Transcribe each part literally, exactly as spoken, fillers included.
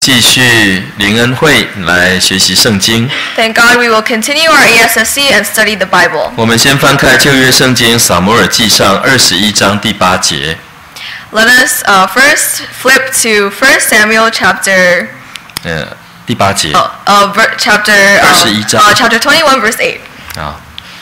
继续灵恩会来学习圣经。 Thank God we will continue our A S S C and study the Bible. 我们先翻开旧约圣经撒母耳记上二十一章第八节。 Let us uh, first flip to First Samuel chapter 呃，第八节。 uh, uh, ver- chapter um, 二十一章。 uh, chapter twenty-one verse eight. 啊。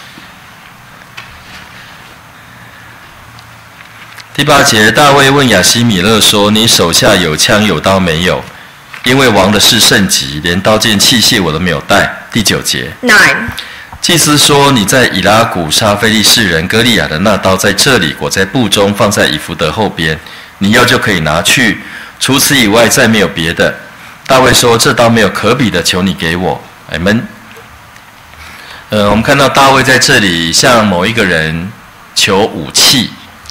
第八节，大卫问亚希米勒说：“你手下有枪有刀没有？因为王的事甚急，连刀剑器械我都没有带。”第九节， Nine. 祭司说：“你在以拉谷杀非利士人歌利亚的那刀在这里，裹在布中，放在以弗得后边，你要就可以拿去。除此以外，再没有别的。”大卫说：“这刀没有可比的，求你给我。”阿们。呃，我们看到大卫在这里向某一个人求武器。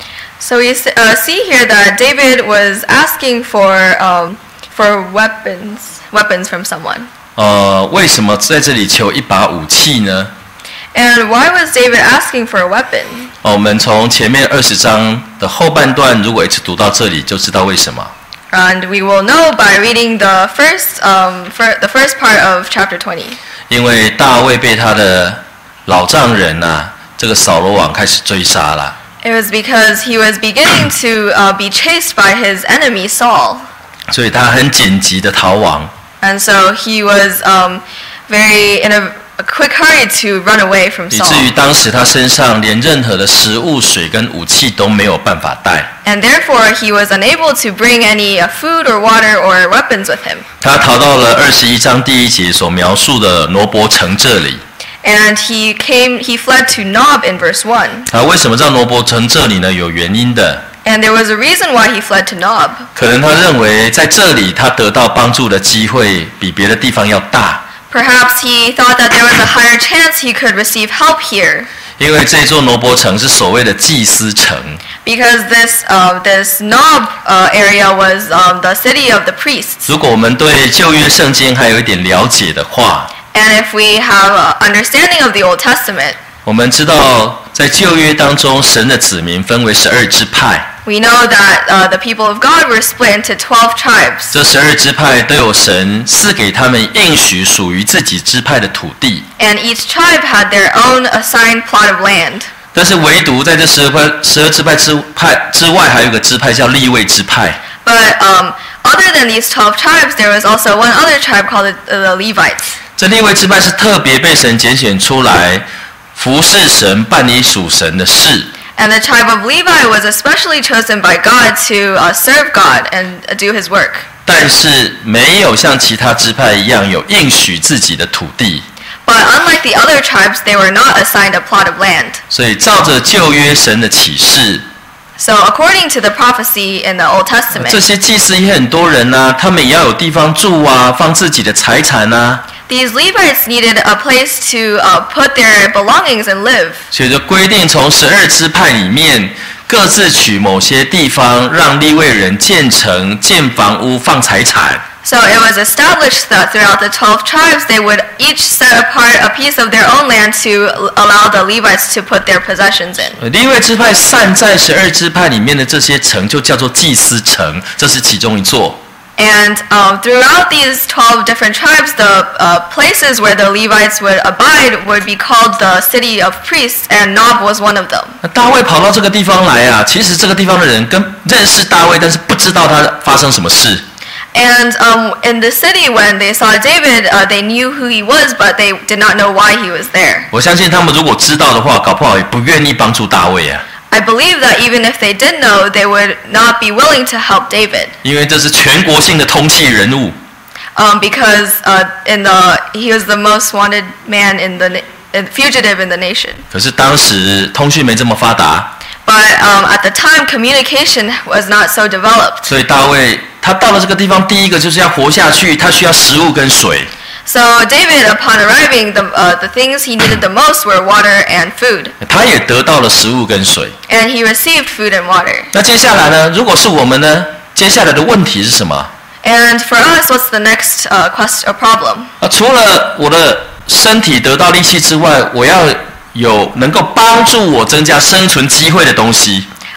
So we uh, see here that David was asking for um, for weapons weapons from someone. 呃，为什么在这里求一把武器呢？ And why was David asking for a weapon? 哦，我们从前面二十章的后半段，如果一直读到这里，就知道为什么。 And we will know by reading the first um, for the first part of chapter twenty. 因为大卫被他的老丈人啊，这个扫罗王开始追杀了。 It was because he was beginning to uh, be chased by his enemy Saul. 所以他很紧急的逃亡。 And so he was um, very in a, a quick hurry to run away from 以至于 Saul. 当时他身上连任何的食物、水跟武器都没有办法带。 And therefore he was unable to bring any uh, food or water or weapons with him. 他逃到了二十一章第一节所描述的挪伯城这里。 And he came, he fled to Nob in verse one. 啊，为什么到挪伯城这里呢？有原因的。 And there was a reason why he fled to Nob. 可能他认为在这里他得到帮助的机会比别的地方要大。 Perhaps he thought that there was a higher chance he could receive help here. 因为这座挪伯城是所谓的祭司城。 Because this uh, this Nob uh, area was um, the city of the priests. 如果我们对旧约圣经还有一点了解的话， And if we have an understanding of the Old Testament, 我们知道在旧约当中，神的子民分为十二支派。 we know that uh, the people of God were split into twelve tribes. 这十二支派都有神赐给他们应许属于自己支派的土地。 And each tribe had their own assigned plot of land. 但是唯独在这十二派、十二支派之派之外，还有一个支派叫利未支派。 But um, other than these twelve tribes, there was also one other tribe called the, the Levites. 这利未支派是特别被神拣选出来，服侍神、办理属神的事。 And the tribe of Levi was especially chosen by God to uh, serve God and uh, do His work. 但是没有像其他支派一样有应许自己的土地。 But unlike the other tribes, they were not assigned a plot of land. 所以照着旧约神的启示， So according to the prophecy in the Old 这 Testament, 些祭司也很多人啊，他们也要有地方住啊，放自己的财产啊。 these Levites needed a place to uh, put their belongings and live. 所以就规定从十二支派里面各自取某些地方，让利未人建城、建房屋、放财产。 So it was established that throughout the twelve tribes, they would each set apart a piece of their own land to allow the Levites to put their possessions in. 利未支派散在十二支派里面的这些城，就叫做祭司城，这是其中一座。 And um, throughout these twelve different tribes, the uh, places where the Levites would abide would be called the city of priests, and Nob was one of them. 那大卫跑到这个地方来啊，其实这个地方的人跟认识大卫，但是不知道他发生什么事。 And um, in the city, when they saw David, uh, they knew who he was, but they did not know why he was there. 我相信他们如果知道的话，搞不好也不愿意帮助大卫啊。 I believe that even if they did know, they would not be willing to help David. 因为这是全国性的通缉人物。 Um, because uh, in the he was the most wanted man in the na- fugitive in the nation. 可是当时通讯没这么发达， But um, at the time, communication was not so developed. 所以大卫他到了这个地方，第一个就是要活下去，他需要食物跟水。 So David, upon arriving, the uh, the things he needed the most were water and food, 他也得到了食物跟水。 and he received food and water. 那接下来呢？如果是我们呢？接下来的问题是什么？ And for us, what's the next uh, question or problem? 啊，除了我的身体得到力气之外，我要有能够帮助我增加生存机会的东西。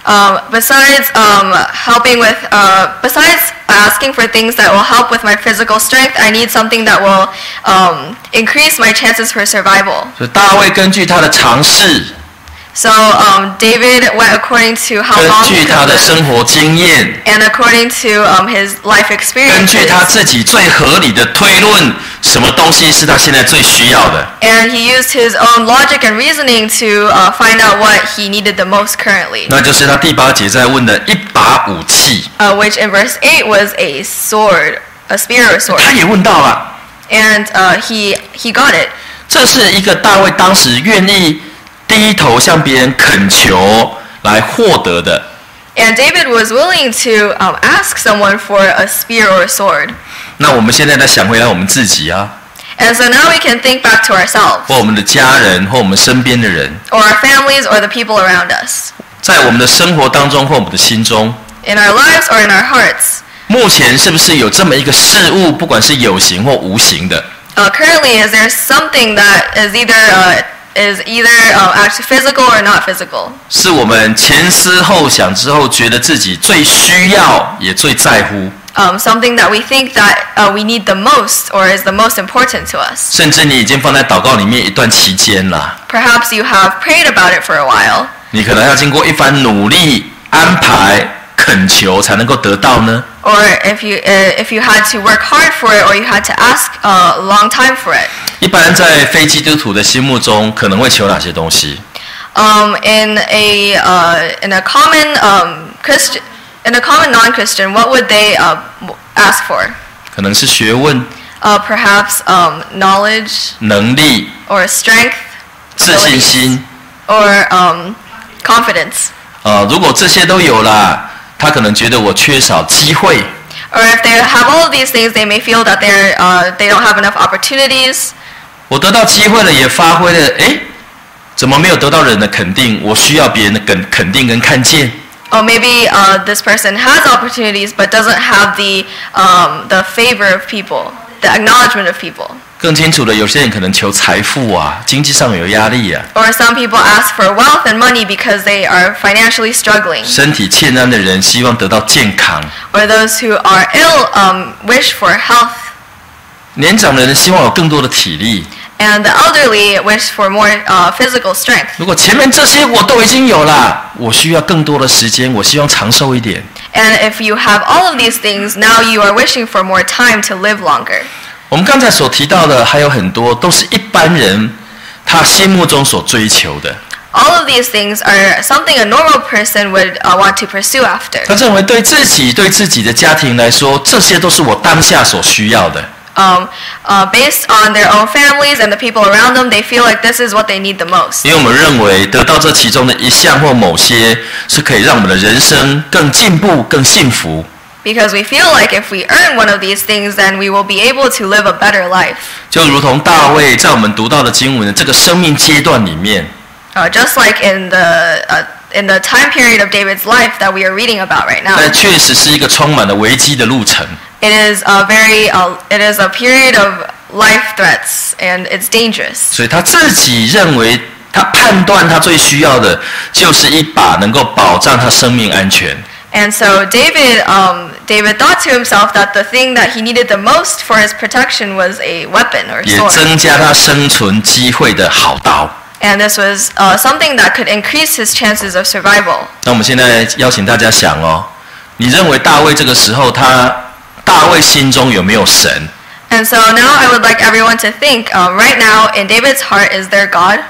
Um, besides um, helping with, uh, besides asking for things that will help with my physical strength, I need something that will um, increase my chances for survival. 所以大卫根据他的尝试， So um, David went according to how 根 long 据 he 他 could 的 live, 生活经验， and according to um, his life 根据 experiences. 他自己最合理的推论，什么东西是他现在最需要的。 And he used his own logic and reasoning to uh, find out what he needed the most currently, 那就是他第八节在问的一把武器， uh, which in verse eight was a sword, a spear or sword. 他也问到了。 And uh, he, he got it. 这是一个大卫当时愿意低头向别人恳求来获得的。 And David was willing to um, ask someone for a spear or a sword. 那我们现在再想回来我们自己啊， And so now we can think back to ourselves, 或我们的家人，或我们身边的人， or our families, or the people around us, 在我们的生活当中或我们的心中， in our lives or in our hearts. 目前是不是有这么一个事物，不管是有形或无形的， Uh, currently, is there something that is either uh, is either uh, actually physical or not physical? 是我们前思后想之后，觉得自己最需要也最在乎， Um, something that we think that uh, we need the most or is the most important to us. 甚至你已经放在祷告里面一段期间了， Perhaps you have prayed about it for a while, 你可能要经过一番努力、安排、恳求才能够得到呢？ or if you uh, if you had to work hard for it, or you had to ask uh, a long time for it. 一般在非基督徒的心目中，可能会求哪些东西？ Um, in a uh, in a common um, Christian in a common non-Christian, what would they uh, ask for? 可能是学问、 Uh, perhaps um, knowledge 能力、 or strength, 自信心。 or um, confidence. 呃，如果这些都有啦，他可能觉得我缺少机会， Or if they have all of these things, they may feel that they're uh, they don't have enough opportunities. 我得到机会了，也发挥了，诶，怎么没有得到人的肯定？我需要别人的肯肯定跟看见。 Or maybe uh, this person has opportunities but doesn't have the um, the favor of people, the acknowledgement of people. 更清楚的，有些人可能求财富啊，经济上有压力啊， Or some people ask for wealth and money because they are financially struggling. 身体欠安的人希望得到健康， Or those who are ill um, wish for health. 年长的人希望有更多的体力。 And the elderly wish for more uh, physical strength. 如果前面这些我都已经有了，我需要更多的时间，我希望长寿一点。 And if you have all of these things, now you are wishing for more time to live longer. 我们刚才所提到的还有很多，都是一般人他心目中所追求的。 All of these things are something a normal person would uh, want to pursue after. 他认为对自己、对自己的家庭来说，这些都是我当下所需要的。 Um, uh, based on their own families and the people around them, they feel like this is what they need the most. 因为我们认为得到这其中的一项或某些，是可以让我们的人生更进步、更幸福。 Because we feel like if we earn one of these things, then we will be able to live a better life. 就如同大卫在我们读到的经文的这个生命阶段里面， Uh, just like in the uh, in the time period of David's life that we are reading about right now. 但确实是一个充满了危机的路程。 It is a very uh, it is a period of life threats, and it's dangerous. 所以他自己认为，他判断他最需要的就是一把能够保障他生命安全。 And so David um, David thought to himself that the thing that he needed the most for his protection was a weapon or 也 sword. 增加他生存机会的好刀。 And this was uh, something that could increase his chances of survival. 那我们现在邀请大家想哦，你认为大卫这个时候他大卫心中有没有神？ And so now I would like everyone to think, um, right now in David's heart, is there God?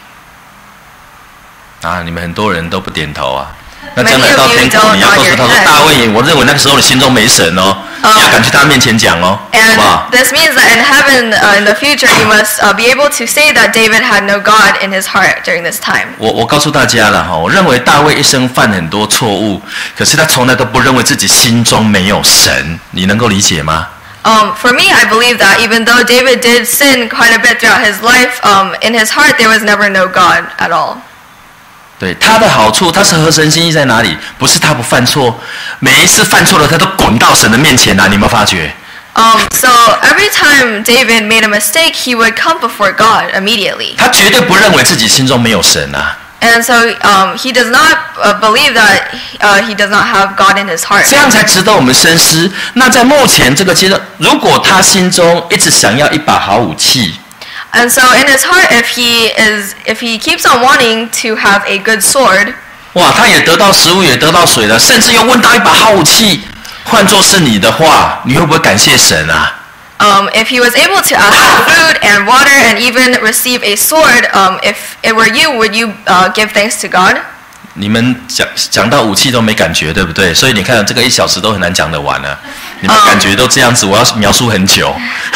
啊，你们很多人都不点头啊。那 Many 将来到 of you 天 don't 空，你要告诉 nod 他 your 说：“ head. 大卫，我认为那个时候你心中没神哦， Oh. 你要敢去他面前讲哦，好 And 不好？ this means that in heaven, uh, in the future, you must uh, be able to say that David had no God in his heart during this time. 我我告诉大家了哈，我认为大卫一生犯很多错误，可是他从来都不认为自己心中没有神，你能够理解吗？ Um, for me, I believe that even though David did sin quite a bit throughout his life, um, in his heart there was never no God at all. 对他的好处，他是合神心意在哪里？不是他不犯错，每一次犯错了，他都滚到神的面前来。你有没有发觉？ Um, so every time David made a mistake, he would come before God immediately. 他绝对不认为自己心中没有神啊。 And so um, he does not uh, believe that uh, he does not have God in his heart. 这样才值得我们深思。那在目前这个阶段，如果他心中一直想要一把好武器， And so in his heart, if he is, if he keeps on wanting to have a good sword, 哇，他也得到食物，也得到水了，甚至又问到一把好武器。换作是你的话，你会不会感谢神啊？ um, if he was able to ask for food and water and even receive a sword, um, if it were you, would you uh, give thanks to God? 你们讲讲到武器都没感觉，对不对？所以你看这个一小时都很难讲得完了。你们感觉都这样子，我要描述很久。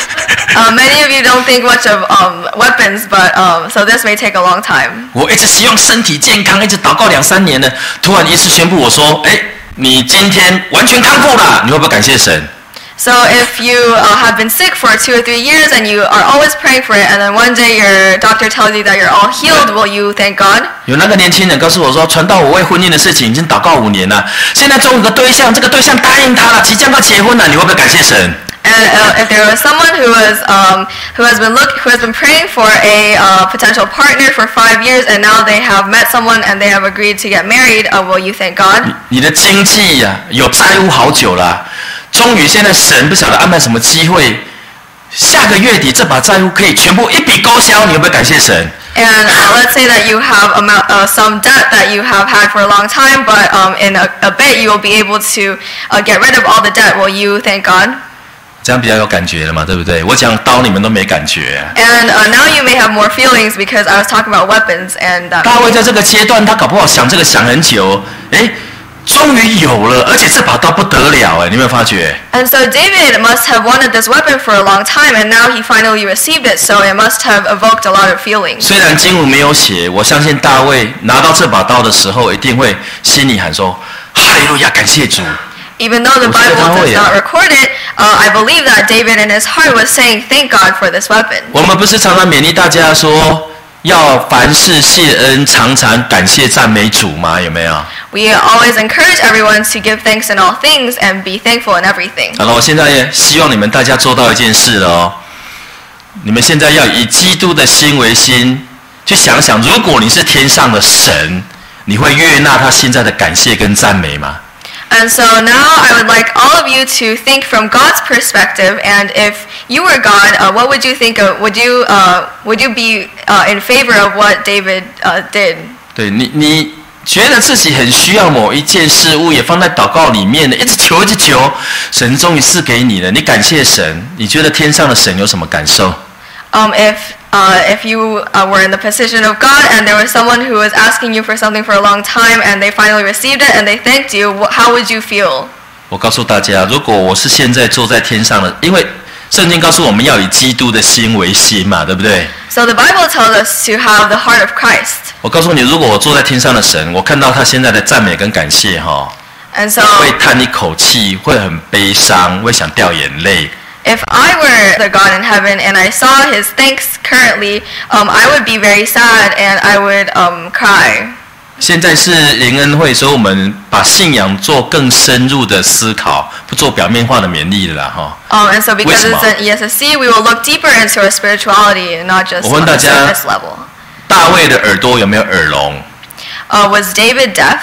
Uh, many of you don't think much of um, weapons, but um, so this may take a long time. 我一直希望身体健康，一直祷告两三年了，突然一次宣布我说：“哎，你今天完全康复了。”你会不会感谢神？ So if you uh, have been sick for two or three years and you are always praying for it, and then one day your doctor tells you that you're all healed, will you thank God? 有那个年轻人告诉我说，传道我为婚姻的事情已经祷告五年了，现在终于有个对象，这个对象答应他了，即将要结婚了，你会不会感谢神？ And uh, if there was someone who was um, who has been look who has been praying for a uh, potential partner for five years, and now they have met someone and they have agreed to get married, uh, will you thank God? 你的经济呀、啊、有债务好久了，终于现在神不晓得安排什么机会，下个月底这把债务可以全部一笔勾销，你会不会感谢神？ And uh, let's say that you have amount, uh, some debt that you have had for a long time, but um, in a, a bit you will be able to uh, get rid of all the debt. Will you thank God? 这样比较有感觉了嘛，对不对？我讲刀你们都没感觉。 And uh, now you may have more feelings because I was talking about weapons and. That 大卫在这个阶段，他搞不好想这个想很久，哎，终于有了，而且这把刀不得了，哎，你有没有发觉？ And so David must have wanted this weapon for a long time, and now he finally received it. So it must have evoked a lot of feelings. 虽然经文没有写，我相信大卫拿到这把刀的时候，一定会心里喊说：“哈利路亚，感谢主。” Even though the Bible does not record it, uh, I believe that David in his heart was saying, "Thank God for this weapon." 我们不是常常勉励大家说，要凡事谢恩，常常感谢赞美主吗？有没有？ We always encourage everyone to give thanks in all things and be thankful in everything. 好了，我现在也希望你们大家做到一件事了哦。你们现在要以基督的心为心，去想想，如果你是天上的神，你会悦纳他现在的感谢跟赞美吗？ And so now I would like all of you to think from God's perspective. And if you were God, uh, what would you think of? Would you uh, would you be uh, in favor of what David uh, did? 对你，你觉得自己很需要某一件事物，也放在祷告里面的，一直求，一直求，神终于赐给你了，你感谢神。你觉得天上的神有什么感受？ Um, if uh, if you uh, were in the position of God and there was someone who was asking you for something for a long time and they finally received it and they thanked you, wh- how would you feel? 我告诉大家，如果我是现在坐在天上的，因为圣经告诉我们要以基督的心为心嘛，对不对？ So the Bible tells us to have the heart of Christ. 我告诉你，如果我坐在天上的神，我看到他现在的赞美跟感谢哈， And so 会叹一口气，会很悲伤，会想掉眼泪。 if I were the God in heaven and I saw his thanks currently, um, I would be very sad and I would um, cry. 现在是灵恩会，所以我们把信仰做更深入的思考，不做表面化的勉励的啦哈。 Um, and so because 为什么？ it's an E S S C, we will look deeper into our spirituality and not just 我问 on the 大家， surface level. 大卫的耳朵有没有耳聋？ Uh, was David deaf?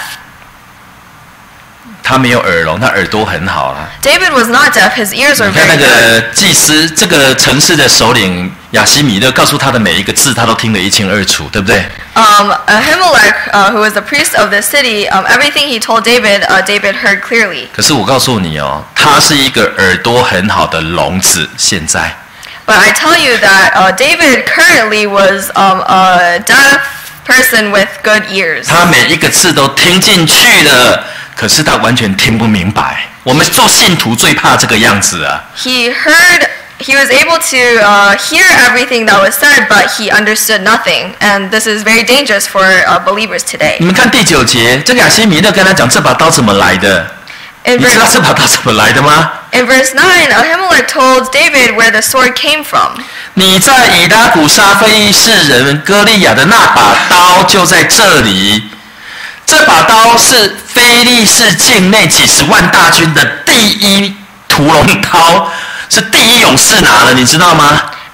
他没有耳聋，他耳朵很好啦。 David was not deaf. His ears were 你看 very 那 good. 个祭司，这个城市的首领亚西米勒告诉他的每一个字，他都听得一清二楚，对不对？ Um, Ahimelech, uh, who was the priest of the city, um, everything he told David, uh, David heard clearly. 可是我告诉你哦，他是一个耳朵很好的聋子。现在， But I tell you that uh, David currently was um, a deaf person with good ears. 他每一个字都听进去了，可是他完全听不明白。我们做信徒最怕这个样子啊！ He heard, he was able to uh, hear everything that was said, but he understood nothing. And this is very dangerous for uh, believers today. 你们看第九节，这个亚西米勒跟他讲这把刀怎么来的？ In 你知道 verse, 这把刀怎么来的吗？ in verse nine, Ahimelech told David where the sword came from. 你在以拉古沙非利士人歌利亚的那把刀就在这里。这把刀是非利士境内几十万大军的第一屠龙刀，是第一勇士拿的，你知道吗？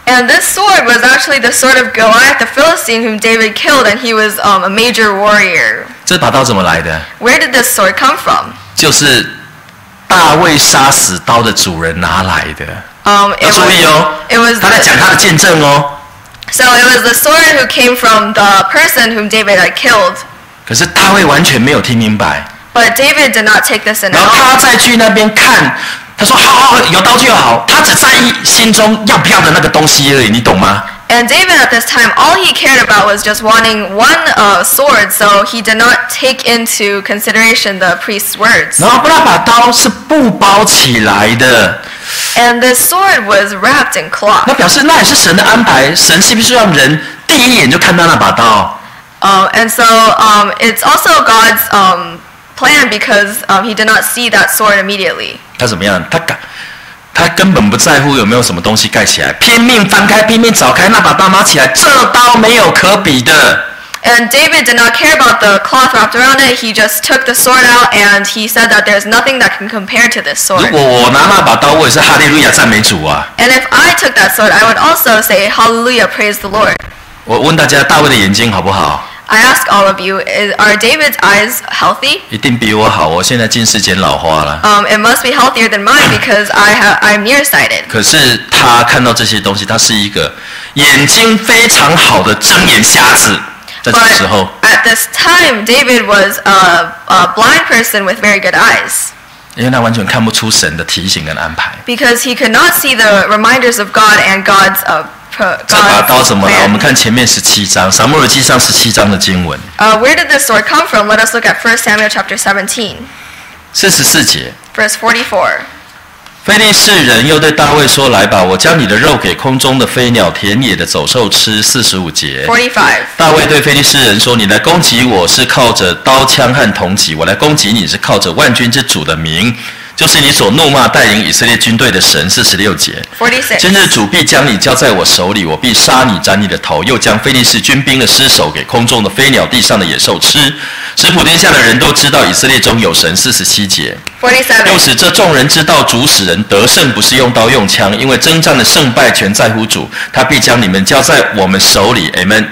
And this sword was actually the sword of Goliath the Philistine, whom David killed, and he was um, a major warrior. 这把刀怎么来的？ Where did this sword come from? 就是大卫杀死刀的主人拿来的。 Um, it 要注意 was, 哦 it was 他在 the, 讲他的见证哦。 so it was the sword who came from the person whom David had killed. 可是大卫完全没有听明白， But David did not take this in 然后 account. 他再去那边看，他说好好好，有刀就好，他只在意心中要不要的那个东西而已，你懂吗？ And David at this time, all he cared about was just wanting one uh, sword, so he did not take into consideration the priest's words. 然后那把刀是布包起来的， And the sword was wrapped in cloth. 那表示那也是神的安排，神是不是让人第一眼就看到那把刀？ Um, and so um, it's also God's um, plan because um, he did not see that sword immediately. 他怎么样？他敢，他根本不在乎有没有什么东西盖起来，拼命翻开，拼命找开那把刀拿起来，这刀没有可比的。 And David did not care about the cloth wrapped around it. He just took the sword out and he said that there's nothing that can compare to this 如 sword. 果我拿那把刀，我也是哈利路亚赞美主啊！ And if I took that sword, I would also say, Hallelujah, praise the Lord. 我问大家，大卫的眼睛好不好？ I ask all of you, is, are David's eyes healthy? 一定比我好。我现在近视减老花了。 Um, it must be healthier than mine because I ha- I'm nearsighted. 可是他看到这些东西，他是一个眼睛非常好的睁眼瞎子。在这个时 But 候， at this time, David was a, a blind person with very good eyes 因为他完全看不出神的提醒跟安排。 because he could not see the reminders of God and God's uh, pro- 这把 God's 刀怎么来？我们 plan. 看前面十七章，撒母耳记上十七章的经文， Uh, where did this sword come from? Let us look at First Samuel chapter seventeen, 四十四节。 verse forty-four. 非利士人又对大卫说：“来吧，我将你的肉给空中的飞鸟、田野的走兽吃。”四十五节。 forty-five. 大卫对非利士人说：“你来攻击我是靠着刀枪和铜戟，我来攻击你是靠着万军之主的名，就是你所怒骂带领以色列军队的神。”四十六节。 forty-six. 今日主必将你交在我手里，我必杀你，斩你的头，又将非利士军兵的尸首给空中的飞鸟、地上的野兽吃，使普天下的人都知道以色列中有神。四十七节。又 forty-seven. 使这众人知道主使人得胜不是用刀用枪，因为征战的胜败全在乎主，他必将你们交在我们手里。Amen。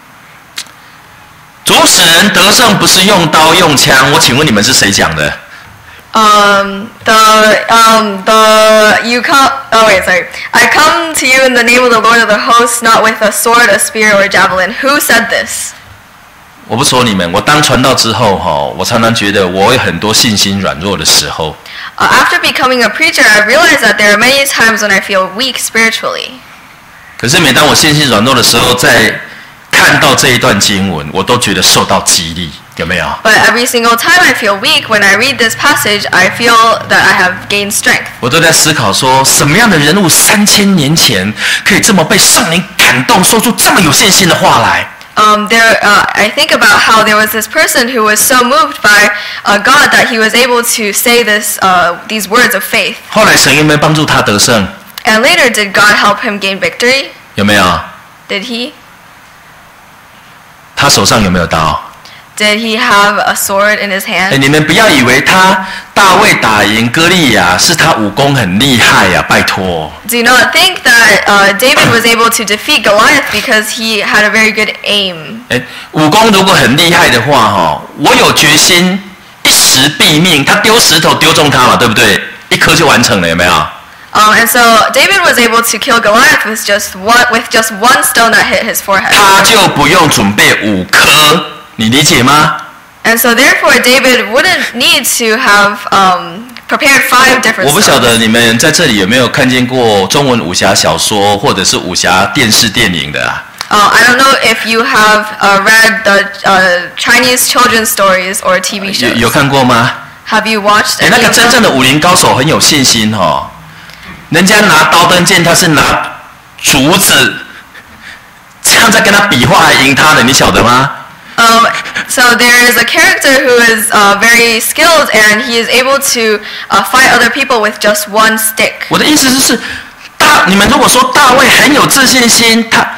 主使人得胜不是用刀用枪，我请问你们是谁讲的？ Um, the, um, the, you come, oh wait, sorry. I come to you in the name of the Lord of the hosts, not with a sword, a spear, or a javelin. Who said this? 我不说你们，我当传道之后哈，我常常觉得我有很多信心软弱的时候。 Uh, after becoming a preacher, I realized that there are many times when I feel weak spiritually. 可是每当我信心软弱的时候，在看到这一段经文，我都觉得受到激励，有没有？ But every single time I feel weak, when I read this passage, I feel that I have gained strength. 我都在思考说，什么样的人物三千年前可以这么被圣灵感动，说出这么有信心的话来？ Um, there, uh, I think about how there was this person who was so moved by uh, God that he was able to say this, uh, these words of faith. 后来神有没有帮助他得胜？ And later, did God help him gain victory? 有没有？ Did he? 他手上有没有刀？ Did he have a sword in his 哎， hand? 你们不要以为他大卫打赢歌利亚是他武功很厉害呀、拜托。 Do not think that uh, David was able to defeat Goliath because he had a very good aim. 哎，武功如果很厉害的话，哈，我有决心一时毙命。他丢石头丢中他嘛，对不对？一颗就完成了，有没有？ Um, and so David was able to kill Goliath with just one, with just one stone that hit his forehead. 他就不用准备五颗，你理解吗？ And so therefore David wouldn't need to have um, prepared five different 我不晓 stones. 得你们在这里有没有看见过中文武侠小说或者是武侠电视电影的啊？ Uh, I don't know if you have uh, read the uh, Chinese children's stories or T V 有 shows. 有看过吗？ Have you watched 哎，那 any 个 of 真正 them? 的武林高手很有信心哦，人家拿刀灯剑，他是拿竹子，这样在跟他比划还赢他的，你晓得吗？ Um, so there is a character who is uh, very skilled and he is able to uh, fight other people with just one stick. 我的意思就是，大你们如果说大卫很有自信心，他他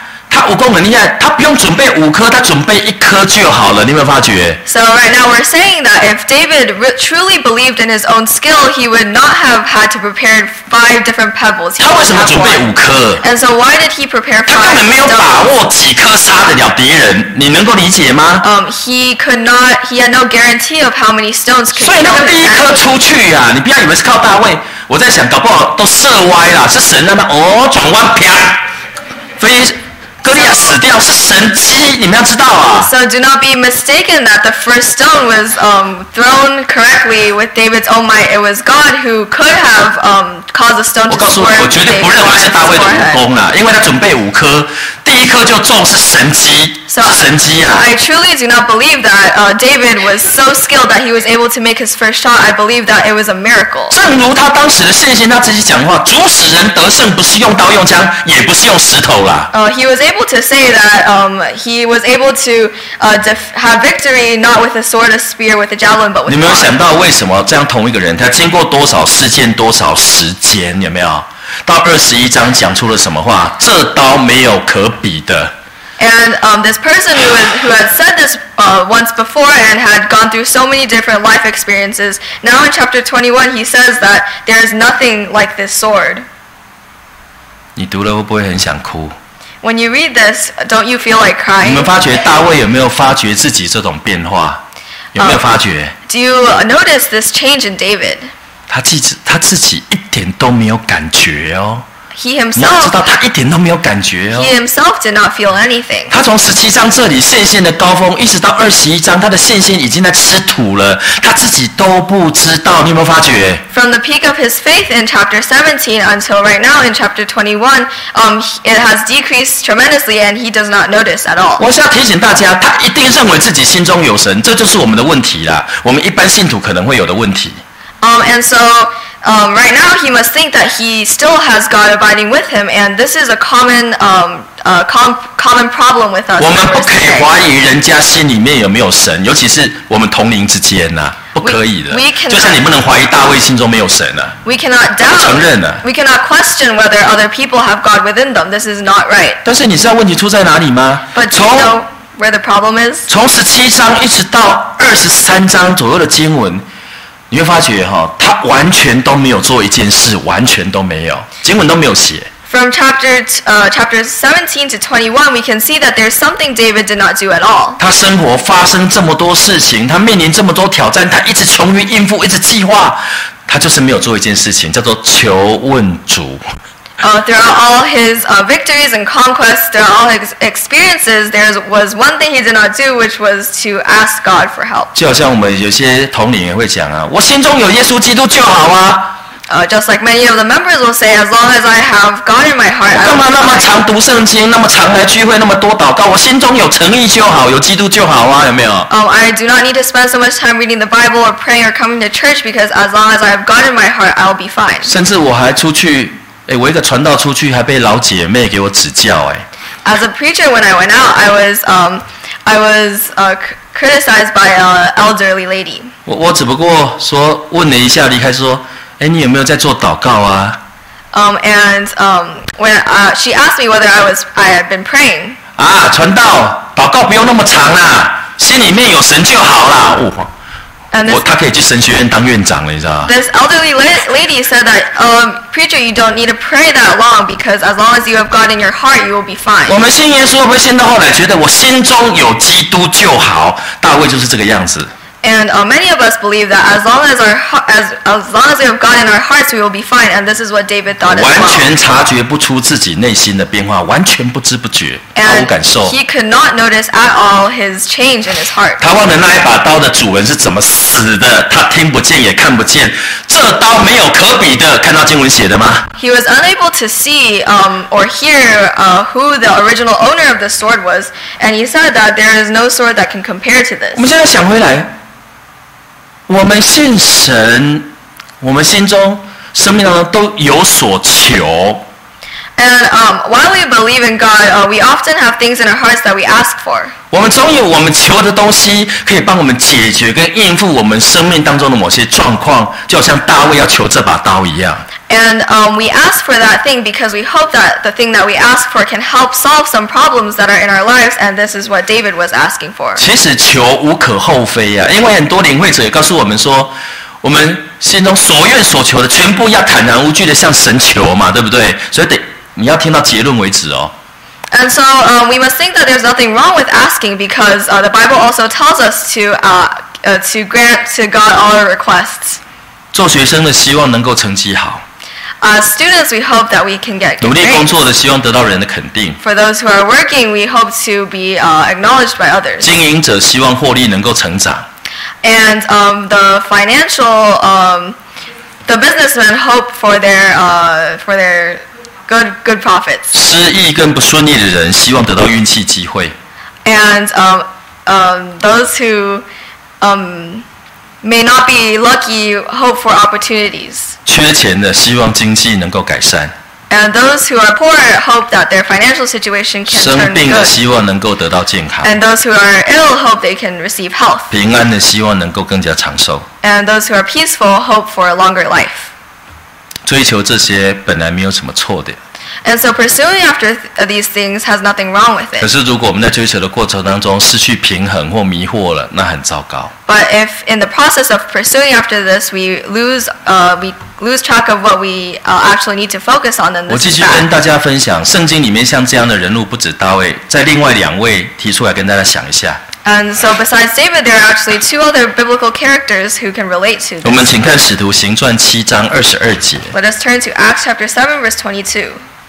他武功很厉害，他不用准备五颗，他准备一颗就好了。你有没有发觉？ So right now we're saying that if David re- truly believed in his own skill, he would not have had to prepare five different pebbles. He 他为 would 什么 have 准备 one. 五颗？ And so why did he prepare 他根 five 本没有把 stones? 握几颗杀得了敌人，你能够理解吗？ Um, he could not. He had no guarantee of how many stones could 所以那 kill 个第一 his 颗 enemy. 出去呀、啊，你不要以为是靠大卫，我在想，搞不好都射歪了，是神让他哦转弯啪，飞。歌利亚死掉是神机，你们要知道啊。 So do not be mistaken that the first stone was um, thrown correctly with David's own might. It was God who could have um, caused the stone 我 to 告诉你， swerve 我绝对不 David 认为是 on 大 his 卫的武 forehead. 功啦，因为他准备五颗，第一颗就中是神机， So 是神机啊。 I truly do not believe that uh, David was so skilled that he was able to make his first shot. I believe that it was a miracle. 正如他当时的信心，他自己讲话，主使人得胜，不是用刀用枪，也不是用石头啦。 Uh, he was able to say that um, he was able to uh, def- have victory not with a sword, a spear, with a javelin, but 你 with 有没有 God. 想到为什么这样同一个人，他经过多少事件、多少时间？有没有？到二十一章讲出了什么话？这刀没有可比的。 And um, this person who, was, who had said this uh, once before and had gone through so many different life experiences, now in chapter twenty-one he says that there is nothing like this sword. 你读了会不会很想哭？ When you read this, don't you feel like 你 crying? 们发觉大卫有没有发觉自己这种变化？有没有发觉？ Do you notice this change in David? 他自己他自己一点都没有感觉哦。 He 你要知 himself, 道，他一点都没有感觉哦。 he himself did not feel anything. 他从十七章这里线线的高峰，一直到二十一章，他的线线已经在吃土了，他自己都不知道。你有没有发觉？ From the peak of his faith in chapter seventeen until right now in chapter twenty-one, um, it has decreased tremendously and he does not notice at all. 我是要提醒大家，他一定认为自己心中有神，这就是我们的问题啦。我们一般信徒可能会有的问题。 Um, and so um, right now he must think that he still has God abiding with him, and this is a common um, uh, com- common problem with us. 我们不 members 可以 today. 怀疑人家心里面有没有神，尤其是我们同龄之间呐、不可以的 We- we。cannot- 就像你不能怀疑大卫心中没有神啊。 We cannot 不承 doubt. 认了。 We cannot question whether other people have God within them. This is not right. 但是你知道问题出在哪里吗？ But do you 从 know where the problem is? 从十七章一直到二十三章左右的经文，你会发觉哈、他完全都没有做一件事，完全都没有，经文都没有写。 From chapter t- uh, chapters seventeen to twenty-one, we can see that there's something David did not do at all. 他生活发生这么多事情，他面临这么多挑战，他一直穷于应付，一直计划，他就是没有做一件事情，叫做求问主。 Uh, throughout all his uh, victories and conquests, throughout all his experiences, there was one thing he did not do, which was to ask God for help. 就好像我们有些统领也会讲啊，我心中有耶稣基督就好啊， Uh, just like many of the members will say, as long as I have God in my heart, 我 I 干 will 嘛 be 那么 fine. 常读圣经，那么常来聚会，那么多祷告？我心中有诚意就好，有基督就好啊，有没有？ Um, I do not need to spend so much time reading the Bible or praying or coming to church because as long as I have God in my heart, I will be fine. 甚至我还出去，哎，我一个传道出去，还被老姐妹给我指教，哎， As a preacher, when I went out, I was um, I was uh, c- criticized by an elderly lady. 我我只不过说问了一下，离开说，哎，你有没有在做祷告啊？ Um, and um, when uh, she asked me whether I was I had been praying. 啊，传道祷告不用那么长啦，心里面有神就好啦。哦， And 我 this 他可以去神学院当院长了，你知道吗？ this elderly la- lady said that, um, preacher, you don't need to pray that long because as long as you have God in your heart, you will be 我 fine. 们信耶稣会不会信到后来觉得我心中有基督就好？大卫就是这个样子。 And uh, many of us believe that as long as our hu- as as long as we have God in our hearts, we will be fine. And this is what David thought as 完 well. 全察觉不出自己内心的变化，完全不知不觉，毫无 And 感受。 he could not notice at all his change in his heart. 他忘了那一把刀的主人是怎么死的，他听不见也看不见，这刀没有可比的。看到经文写的吗？ He was unable to see um, or hear uh, who the original owner of the sword was, and he said that there is no sword that can compare to 我 this. 们现在想回来，我们信神，我们心中生命当中都有所求。 And um, while we believe in God, uh, we often have things in our hearts that we ask for. 我们总有我们求的东西，可以帮我们解决跟应付我们生命当中的某些状况，就好像大卫要求这把刀一样。 And um, we ask for that thing because we hope that the thing that we ask for can help solve some problems that are in our lives, and this is what David was asking for. 其实求无可厚非啊，因为很多领会者也告诉我们说，我们心中所愿所求的全部要坦然无惧的向神求嘛，对不对？所以得你要听到结论为止哦。 And so um, we must think that there's nothing wrong with asking because uh, the Bible also tells us to uh, uh, to grant to God all our requests. 做学生的希望能够成绩好。 As students, we hope that we can get good 努力工 grades. 作的希望得到人的肯定。 For those who are working, we hope to be uh, acknowledged by others. 经营者希望获利能够成长。 And um, the financial, um, the businessmen hope for their uh, for their good good profits. 失意跟不顺利的人希望得到运气机会。 And um, um, those who um, may not be lucky hope for opportunities. 缺钱的希望经济能够改善。 And those who are poor hope that their financial situation can 生 turn 病的 good. 希望能够得到健康。 And those who are ill hope they can receive health. 平安的希望能够更加长寿。 And those who are peaceful hope for a longer life. 追求这些本来没有什么错的。 And so pursuing after th- these things has nothing wrong with 可 it. 是如果我们在追求的过程当中失去平衡或迷惑了，那很糟糕。 But if in the process of pursuing after this we lose uh, we lose track of what we uh, actually need to focus on, then 我 this 继 is 续跟 bad. 大家分享，圣经里面像这样的人物不止大卫，在另外两位提出来跟大家想一下。 And so besides David, there are actually two other biblical characters who can relate to 我们 this. 请看《使徒行传》七章二十二节， Let us turn to Acts chapter seven, verse twenty-two.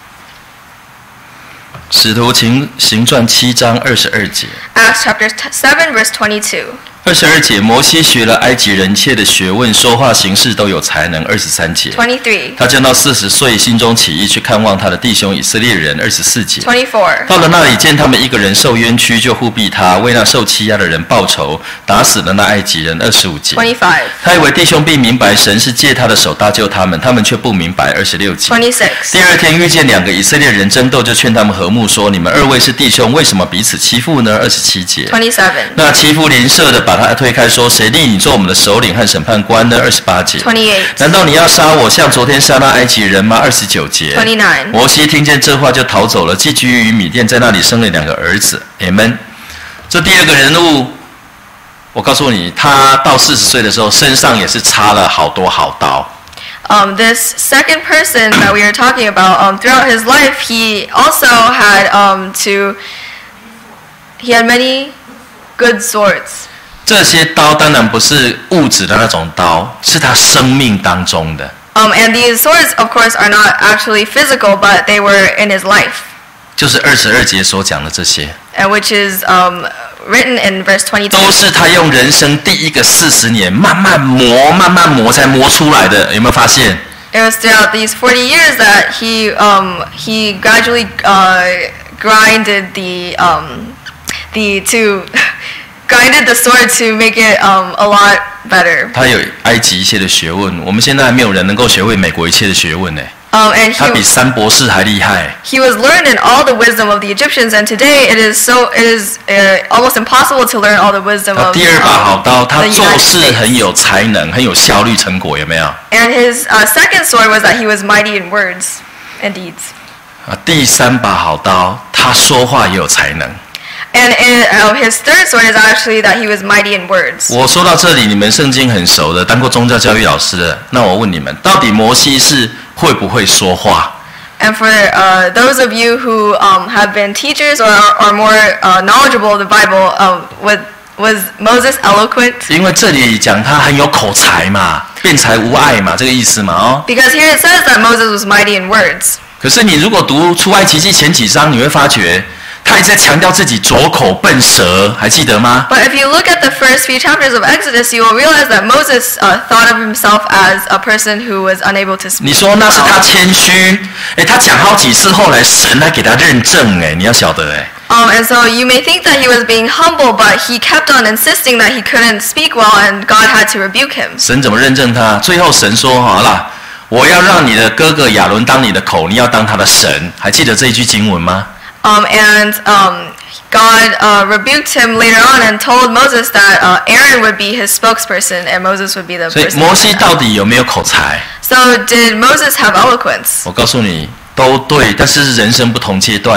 《使徒行行传》七章二十二节。 Acts chapter seven, verse twenty-two. 二十二节，摩西学了埃及人一切的学问，说话行事都有才能。二十三节， twenty-three. 他将到四十岁，心中起意去看望他的弟兄以色列人。二十四节， twenty-four. 到了那里，见他们一个人受冤屈，就护庇他，为那受欺压的人报仇，打死了那埃及人。二十五节， twenty-five. 他以为弟兄必明白神是借他的手搭救他们，他们却不明白。二十六节， twenty-six. 第二天遇见两个以色列人争斗，就劝他们和睦，说：你们二位是弟兄，为什么彼此欺负呢？二十七节， twenty-seven. 那欺负邻舍的把他推开，说：谁立你做我们的首领和审判官呢？二十八节， twenty-eight. 难道你要杀我，像昨天杀那埃及人吗？二十九节， twenty-nine. 摩西听见这话就逃走了，寄居于米甸，在那里生了两个儿子。Amen。这第二个人物，我告诉你，他到四十岁的时候，身上也是插了好多好刀。 Um, this second person that we are talking about, um, throughout his life, he also had um, to. He had many good swords. 这些刀当然不是物质的那种刀，是他生命当中的， Um, and these swords, of course, are not actually physical, but they were in his life, 就是二十二节所讲的这些， and which is um, written in verse twenty-two. 都是他用人生第一个四十年慢慢磨、慢慢磨才磨出来的。有没有发现？ It was throughout these forty years that he um, he gradually uh, grinded the um, the to grinded the sword to make it um, a lot better. 他有埃及一切的学问，我们现在还没有人能够学会美国一切的学问呢。 Um, and 他比 he 三博士还厉害。 he was learned in all the wisdom of the Egyptians, and today it is so it is uh, almost impossible to learn all the wisdom 他 of 第二把好 um, 刀，他 the 做 United 事 States. 很有才能，很有效率，成果有没有？ And his uh, second sword was that he was mighty in words and deeds. 啊，第三把好刀，他说话也有才能。 And in, uh, his third sword is actually that he was mighty in words. 我说到这里，你们圣经很熟的，当过宗教教育老师的，那我问你们，到底摩西是会不会说话？ And for uh, those of you who um, have been teachers or are more uh, knowledgeable of the Bible, um, was, was Moses eloquent? 因为这里讲他很有口才嘛，辩才无碍嘛，这个意思嘛哦。 Because here it says that Moses was mighty in words. 可是你如果读出埃及记前几章，你会发觉他一直在强调自己拙口笨舌，还记得吗？ But if you look at the first few chapters of Exodus, you will realize that Moses uh, thought of himself as a person who was unable to speak. 你说那是他谦虚，哎，他讲好几次，后来神来给他认证，哎，你要晓得，哎。 Um, and so you may think that he was being humble, but he kept on insisting that he couldn't speak well, and God had to rebuke him. 神怎么认证他？最后神说：“好啦，我要让你的哥哥亚伦当你的口，你要当他的神。”还记得这一句经文吗？ Um, and um, God uh, rebuked him later on and told Moses that uh, Aaron would be his spokesperson and Moses would be the 所以 person. 摩西到底有没有口才？ So did Moses have eloquence? 我告诉你，都对，但是人生不同阶段。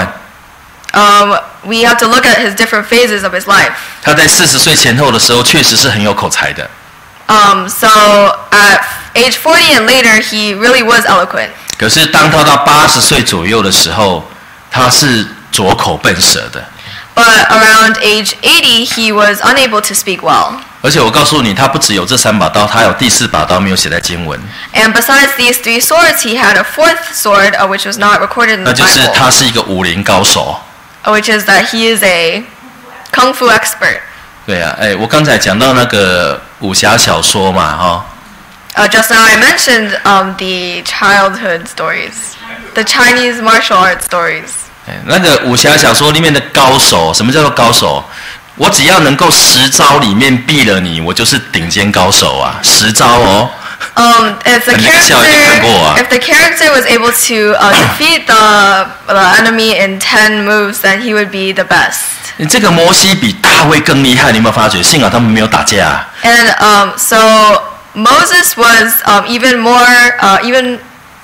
Um, we have to look at his different phases of his life. 他在四十岁前后的时候，确实是很有口才的。 Um, so at age forty and later, he really was eloquent. 可是当他到八十岁左右的时候，他是拙口笨舌的。 But around age eighty, he was unable to speak well. 而且我告诉你，他不只有这三把刀，他有第四把刀没有写在经文， And besides these three swords, he had a fourth sword, uh, which was not recorded in 那 the 就是 Bible, 他是一个武林高手。 uh, which is that he is a kung fu expert. 对啊，哎，我刚才讲到那个武侠小说嘛，哈、 Uh, just now I mentioned um, the childhood stories, the Chinese martial arts stories. 哎，那个武侠小说里面的高手，什么叫做高手？我只要能够十招里面毙了你，我就是顶尖高手啊！十招哦。 Um, if the 很难笑，你看过啊。 character, if the character was able to uh, defeat the, the enemy in ten moves, then he would be the best. 你这个摩西比大卫更厉害，你有没有发觉？幸好他们没有打架。 And um, so Moses was um, even more, uh, even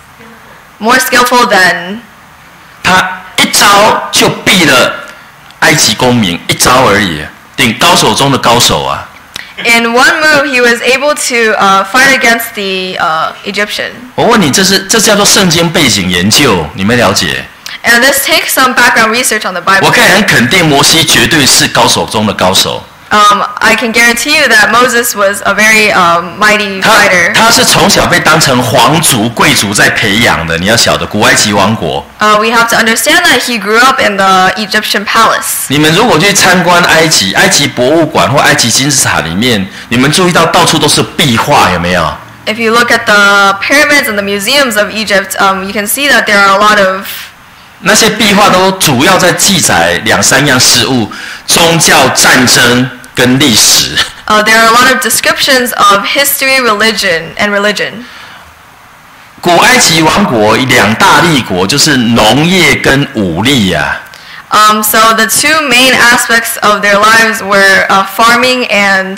more skillful than. 他一招就毙了埃及公民，一招而已，顶高手中的高手啊！ In one move, he was able to uh, fight against the uh, Egyptian. 我问你，这是这叫做圣经背景研究，你们了解？ And this takes some background research on the 我 Bible. 可以很肯定，摩西绝对是高手中的高手。 Um, I can guarantee you that Moses was a very um, mighty 他 fighter. 他是从小被当成皇族贵族在培养的，你要晓得，古埃及王国。 Uh, we have to understand that he grew up in the Egyptian palace. 你们如果去参观埃及埃及博物馆或埃及金字塔里面，你们注意到到处都是壁画，有没有？ If you look at the pyramids and the museums of Egypt, um, you can see that there are a lot of 那些壁画都主要在记载两三样事物：宗教、战争跟历史。 uh, there are a lot of descriptions of history, religion, and religion. 古埃及王国两大立国就是农业跟武力呀、啊。 Um, so the two main aspects of their lives were uh, farming and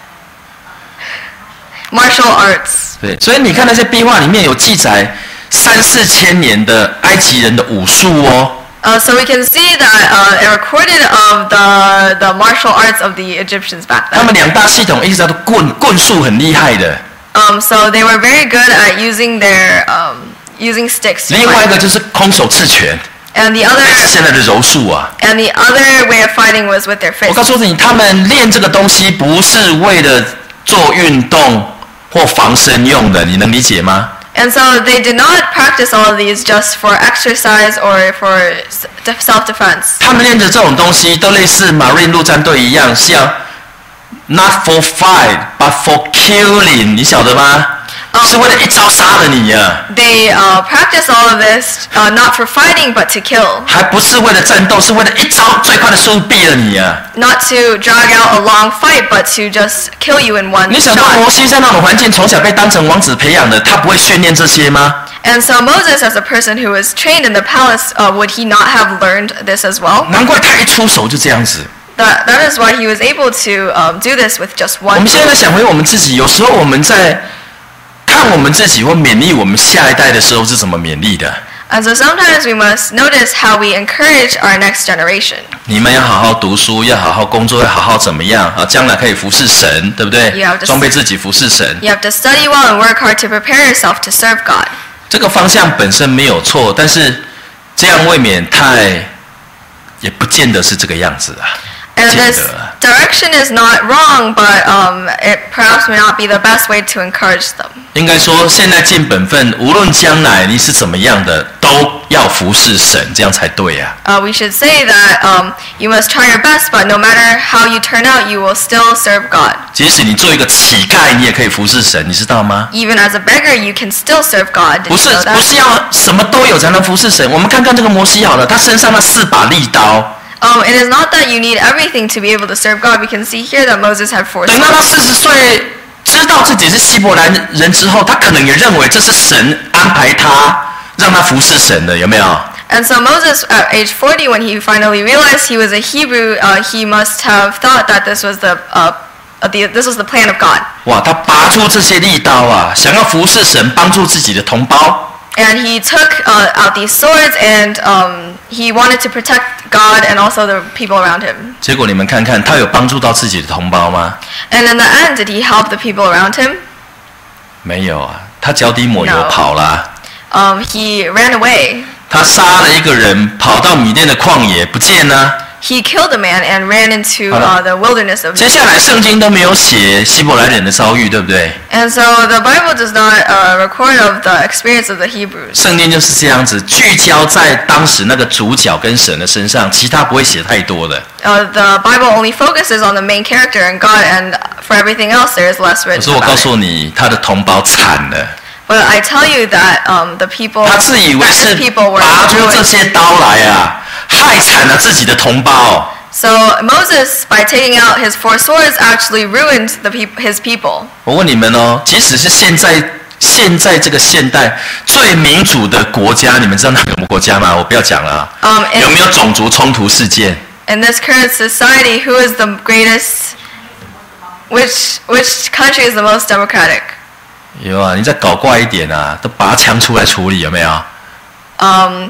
martial arts. 对，所以你看那些壁画里面有记载三四千年的埃及人的武术哦。 Uh, so we can see that uh, it recorded of the the martial arts of the Egyptians back 他们 then. 两大系统一直叫做棍棍术很厉害的， Um, so they were very good at using their um, using sticks. to 另外一 fight. 个就是空手刺拳， And the other 现在的柔术啊。 and the other way of fighting was with their 我告 fists. 诉你，他们练这个东西不是为了做运动或防身用的，你能理解吗？ And so they did not practice all of these just for exercise or for s- self-defense. 他们练的这种东西都类似马瑞陆战队一样，是要 not for fight but for killing， 你晓得吗？ 哦是为了一招杀了你呀、啊， They uh, practice all of this uh, not for fighting but to kill, 还不是为了战斗，是为了一招最快的速度毙了你呀、啊。 not to drag out a long fight but to just kill you in one 你想到摩 shot. 西在那种环境从小被当成王子培养的，他不会训练这些吗？ And so Moses, as a person who was trained in the palace, uh, would he not have learned this as well? 难怪他一出手就这样子。 That that is why he was able to um, do this with just 我 one. 们现在 move. 想回我们自己，有时候我们在看我们自己或勉励我们下一代的时候是怎么勉励的？ And so sometimes we must notice how we encourage our next generation. 你们要好好读书，要好好工作，要好好怎么样啊？将来可以服侍神，对不对 You have？to- 装备自己服侍神， You have to study well and work hard to prepare yourself to serve God. 这个方向本身没有错，但是这样未免太，也不见得是这个样子啊。 And 不见 this 得啊。 direction is not wrong, but um, it perhaps may not be the best way to encourage them. 应该说，现在尽本分，无论将来你是怎么样的，都要服侍神，这样才对啊。 Uh, we should say that um, you must try your best, but no matter how you turn out, you will still serve God. 即使你做一个乞丐，你也可以服侍神，你知道吗？ Even as a beggar, you can still serve God. Did 不 you 是 know 不 that? 是要什么都有才能服侍神。我们看看这个摩西好了，他身上那四把利刀， Um, it is not that you need everything to be able to serve God. We can see here that Moses had four 等到他 sons. 四十岁知道自己是希伯来人之后，他可能也认为这是神安排他让他服侍神的，有没有？ And so Moses, at age forty, when he finally realized he was a Hebrew, uh, he must have thought that this was the, uh, uh, the this was the plan of God. 哇，他拔出这些利刀啊，想要服侍神，帮助自己的同胞。 And he took uh, out these swords, and um, he wanted to protect God and also the people around him. 结果你们看看，他有帮助到自己的同胞吗？ And in the end, did he help the people around him? 没有啊，他脚底抹油 No. 跑啦。 Um, he ran away. 他杀了一个人，跑到米甸的旷野不见了。 He killed a man and ran into 好了。 uh, the wilderness of 接下来圣经都没有写希伯来人的遭遇，对不对？ And so the Bible does not uh, record of the experience of the Hebrews. 圣经就是这样子，聚焦在当时那个主角跟神的身上，其他不会写太多的。 Uh, the Bible only focuses on the main character and God, and for everything else there is less 可 written 是我告 about it. 诉你，他的同胞惨了， But I tell you that um, the people, 他自以为 that 是 his people were 拔出这 ruined. 些刀来啊，害惨了自己的同胞。 So Moses, by taking out his four swords, actually ruined the peop- his people. 我问你们哦，即使是现在现在这个现代最民主的国家，你们知道那什么国家吗？我不要讲了啊。 Um, 有 in, 没有种族冲突事件？ in this current society, who is the greatest? Which which country is the most democratic? 有啊，你再搞怪一点啊，都拔枪出来处理，有没有？ Um,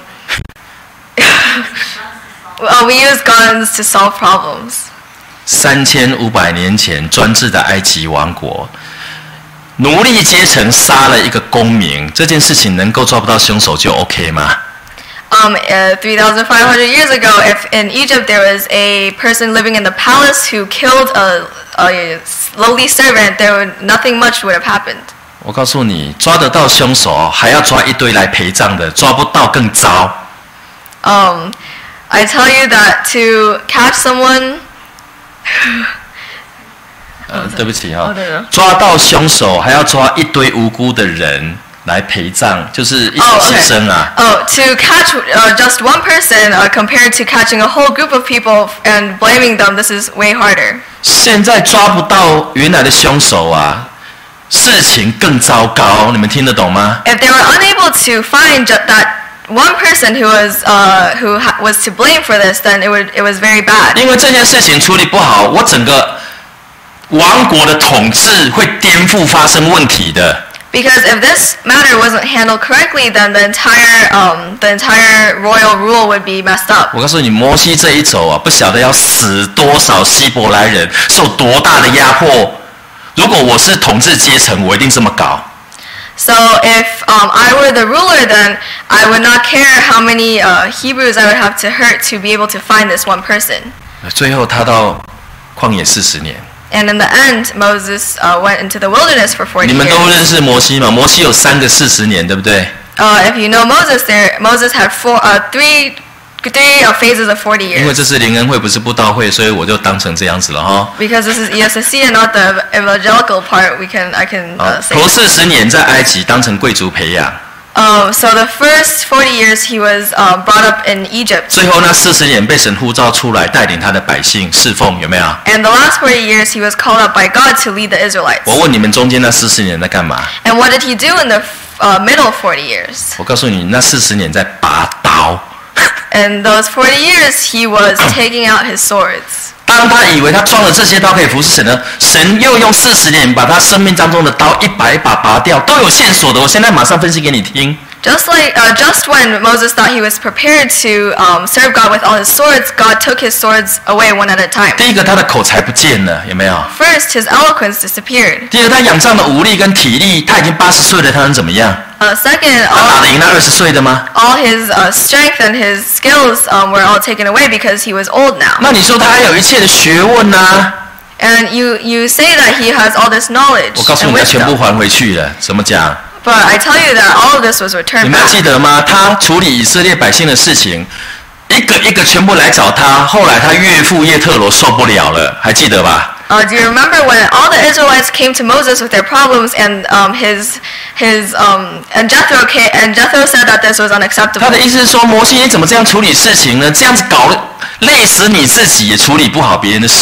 well, we use guns to solve problems. 三千五百年前，专制的埃及王国，奴隶阶层杀了一个公民，这件事情能够抓不到凶手就 OK 吗？ Um, uh, three thousand five hundred years ago, if in Egypt there was a person living in the palace who killed a, a lowly servant, there would, nothing much would have happened. 我告诉你，抓得到凶手，还要抓一堆来陪葬的，抓不到更糟。 Um, I tell you that to catch someone, 呃，对不起哈、 哦对了抓到凶手还要抓一堆无辜的人来陪葬，就是一起 oh, 牺 okay. 牲啊。 Oh, to catch uh, just one person uh, compared to catching a whole group of people and blaming them, this is way harder. 现在抓不到原来的凶手啊，事情更糟糕，你们听得懂吗？ If they were unable to find ju- that one person who was uh, who ha- was to blame for this, then it would it was very bad. 因为这件事情处理不好，我整个王国的统治会颠覆，发生问题的。 Because if this matter wasn't handled correctly, then the entire um, the entire royal rule would be messed up. 我告诉你，摩西这一走啊，不晓得要死多少希伯来人，受多大的压迫。如果我是统治阶层，我一定这么搞。 So if um, I were the ruler, then I would not care how many uh, Hebrews I would have to hurt to be able to find this one person. 最后他到旷野四十年。 And in the end, Moses uh, went into the wilderness for forty 你们都 years. 认识摩西嘛？摩西有三个四十年，对不对？ Uh, if you know Moses, there Moses had four, uh, three, three uh, phases of forty 因为 years. 这是灵恩会，不是布道会，所以我就当成这样子了哈。 Because this is E S S C and not the evangelical part, we can I can 好 uh, say. 头四十年在埃及当成贵族培养， Um, so the first forty years he was uh, brought up in Egypt, 最后那四十年被神呼召出来，带领他的百姓侍奉，有没有？ and the last forty years he was called up by God to lead the Israelites. 我问你们，中间那四十年在干嘛？ And what did he do in the uh, middle forty years? 我告诉你，那四十年在拔刀。 In those forty years he was taking out his swords. 当他以为他装了这些刀可以服侍神呢，神又用四十年把他生命当中的刀一把一把拔掉，都有线索的。我现在马上分析给你听。 Just like uh, just when Moses thought he was prepared to um, serve God with all his swords, God took his swords away one at a time. 第一个，他的口才不见了，有没有？ First, his eloquence disappeared. 第二，他仰仗的武力跟体力，他已经八十岁了，他能怎么样？ Uh, second, 他打 all, 得赢那二十岁的吗？ all his uh, strength and his skills um, were all taken away because he was old now. 那你说他还有一切的学问呢、啊？ And you, you say that he has all this knowledge 我告诉 and 你，他全部 wisdom. 还回去了。怎么讲？ But I tell you that all of this was 你 returned 们还记 back. 得吗？他处理以色列百姓的事情，一个一个全部来找他。后来他岳父叶特罗受不了了，还记得吧？ Uh, do you remember when all the Israelites came to Moses with their problems, and um, his his um, and Jethro came, and Jethro said that this was 他 unacceptable. 的意思是说，摩西你怎么这样处理事情呢？这样子搞了，累死你自己，也处理不好别人的事啊。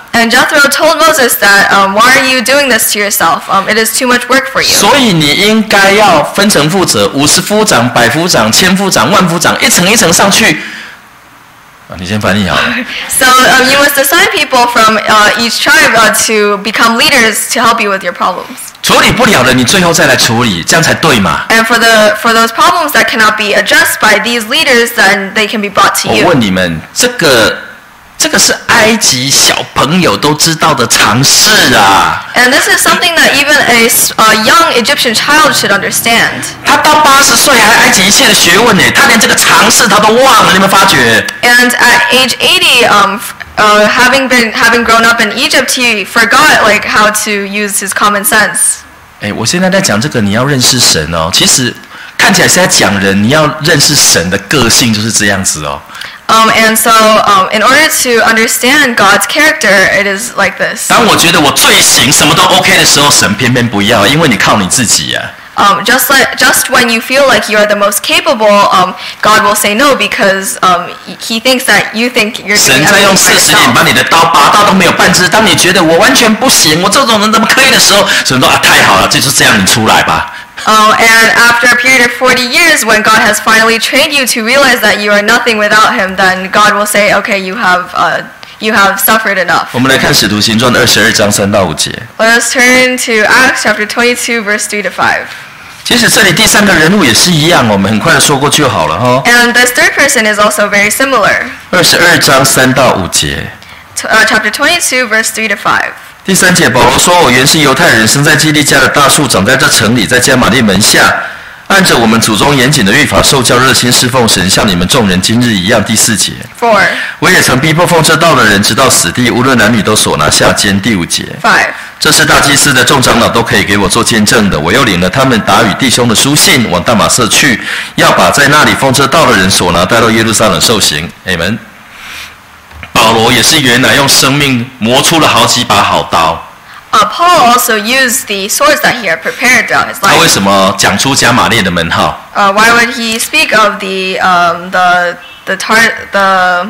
And Jethro told Moses that, um, why are you doing this to yourself? Um, it is too much work for you. 所以你应该要分层负责，五十夫长、百夫长、千夫长、万夫长，一层一层上去。啊，你先翻译好了。 So um, you must assign people from uh, each tribe uh, to become leaders to help you with your problems. 处理不了的，你最后再来处理，这样才对嘛。 And for the for those problems that cannot be addressed by these leaders, then they can be brought to 我 you. 问你们，这个这个是埃及小朋友都知道的常识啊。 And this is something that even a, s- a young Egyptian child should understand. 他到八十岁还埃及一切的学问呢，他连这个常识他都忘了，你有没有发觉？ And at age eighty, um, f- uh, having been having grown up in Egypt, he forgot like how to use his common sense. 哎，我现在在讲这个，你要认识神哦。其实看起来是在讲人，你要认识神的个性就是这样子哦。 Um, and so, um, in order to understand God's character, it is like this. 当我觉得我最行，什么都 OK 的时候，神偏偏不要，因为你靠你自己啊。 Um, just like just when you feel like you are the most capable, um, God will say no because um, He thinks that you think you're 神 doing 在用 everything 四 by 十年把 yourself. 你的刀拔到都没有半只，当你觉得我完全不行，我这种人怎么可以的时候，神说啊太好了，这就是这样，你出来吧。 Um, and after a period of forty years, when God has finally trained you to realize that you are nothing without Him, then God will say, "Okay, you have uh, you have suffered enough." 我们来看《使徒行传》二十二章三到五节。 Let us turn to Acts chapter twenty-two, verse three to five. 其实这里第三个人物也是一样，我们很快的说过就好了哈。 And this third person is also very similar. 二十二章三到五节。 T- uh, chapter twenty-two, verse three to five. 第三节，保罗说：“我原是犹太人，生在基利家的大树，长在这城里，在加玛列门下，按着我们祖宗严谨的律法受教，热心侍奉神，像你们众人今日一样。”第四节， Four, 我也曾逼迫奉这道的人，直到死地，无论男女都所拿下监。第五节， five. 这是大祭司的众长老都可以给我做见证的。我又领了他们打与弟兄的书信，往大马色去，要把在那里奉这道的人所拿带到耶路撒冷受刑。阿门。保罗也是原来用生命磨出了好几把好刀。 Uh, Paul also used the swords that he had prepared throughout his 他为 life. 什么讲出加玛列的门号？ Uh, why would he speak of the um, the the tar- the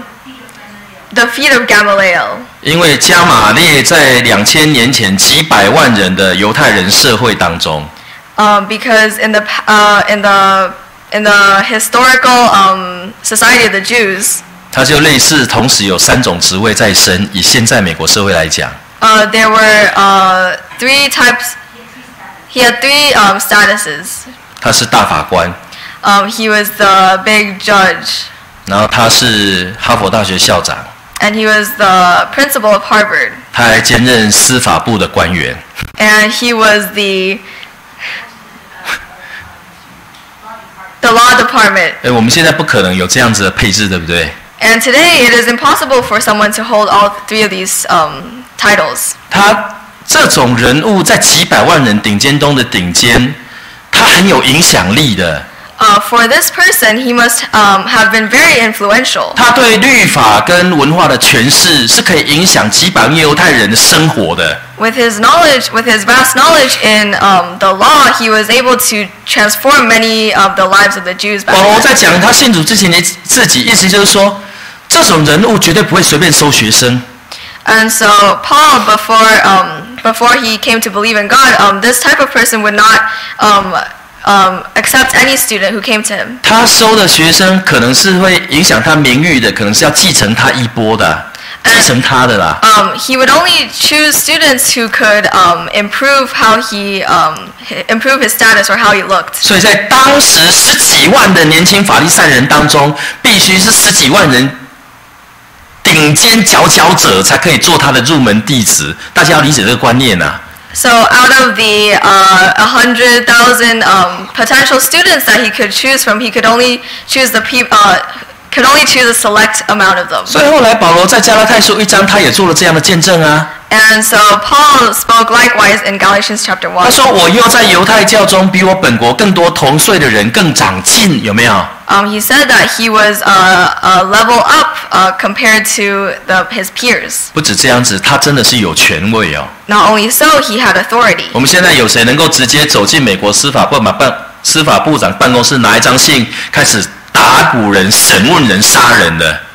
the feet of Gamaliel? 因为加玛列在两千年前几百万人的犹太人社会当中， Um, because in the p- uh, in the in the historical um, society of the Jews, 他就类似同时有三种职位在身。以现在美国社会来讲， uh, there were uh, three types. He had three um, statuses. 他是大法官， Um, he was the big judge, 然后他是哈佛大学校长， and he was the principal of Harvard, 他还兼任司法部的官员。 and he was the the law department. 哎，我们现在不可能有这样子的配置，对不对？ And today, it is impossible for someone to hold all three of these um, titles. 他这种人物在几百万人顶尖中的顶尖，他很有影响力的。 Uh, for this person, he must um, have been very influential. 他对律法跟文化的诠释是可以影响几百万犹太人的生活的。 With his knowledge, with his vast knowledge in um, the law, he was able to transform many of the lives of the Jews 保 back 罗 then. 在讲他信主之前的自己，意思就是说，这种人物绝对不会随便收学生。 And so Paul, before um, before he came to believe in God, um, this type of person would not um, um, accept any student who came to him. 他收的学生可能是会影响他名誉的，可能是要继承他衣钵的，继承他的啦。 Um, he would only choose students who could um, improve how he um, h- improve his status or how he looked. 所以在当时十几万的年轻法利赛人当中，必须是十几万人顶尖佼佼者才可以做他的入门弟子。大家要理解这个观念啊。 So out of the uh, one hundred thousand um, potential students that he could choose from, he could only choose the peop- uh, could only choose a select amount of them. 所以后来保罗在加拉太书一章，他也做了这样的见证啊。 And so Paul spoke likewise in Galatians chapter 他 one. 说：“我又在犹太教中比我本国更多同岁的人更长进，有没有？ Um, he said that he was uh, a level up uh, compared to the, his peers. 不止这样子，他真的是有权位哦。 Not only so, he had authority. 我们现在有谁能够直接走进美国司法部办办司法部长办公室，拿一张信开始打捕人、审问人、杀人的？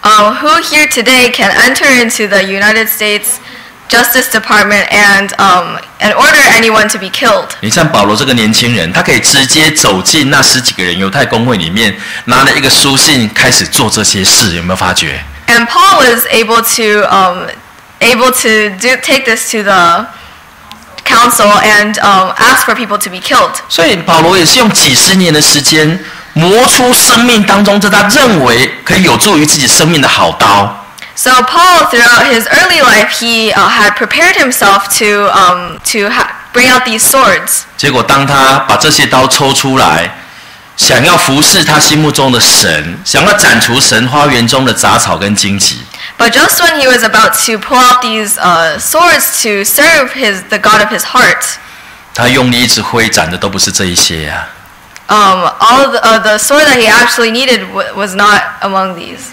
Um, who here today can enter into the United States Justice Department and um, and order anyone to be killed? 你像保罗这个年轻人，他可以直接走进那十几个人犹太公会里面，拿了一个书信开始做这些事，有没有发觉？ And Paul was able to um, able to do, take this to the council and um, ask for people to be killed. 所以保罗也是用几十年的时间磨出生命当中这他认为可以有助于自己生命的好刀。 So Paul, throughout his early life, he uh, had prepared himself to um, to ha- bring out these swords. 结果当他把这些刀抽出来，想要服侍他心目中的神，想要斩除神花园中的杂草跟荆棘。 But just when he was about to pull out these uh, swords to serve his the God of his heart, 他用力一直挥，斩的都不是这一些啊。 um, all the, uh, the sword that he actually needed w- was not among these.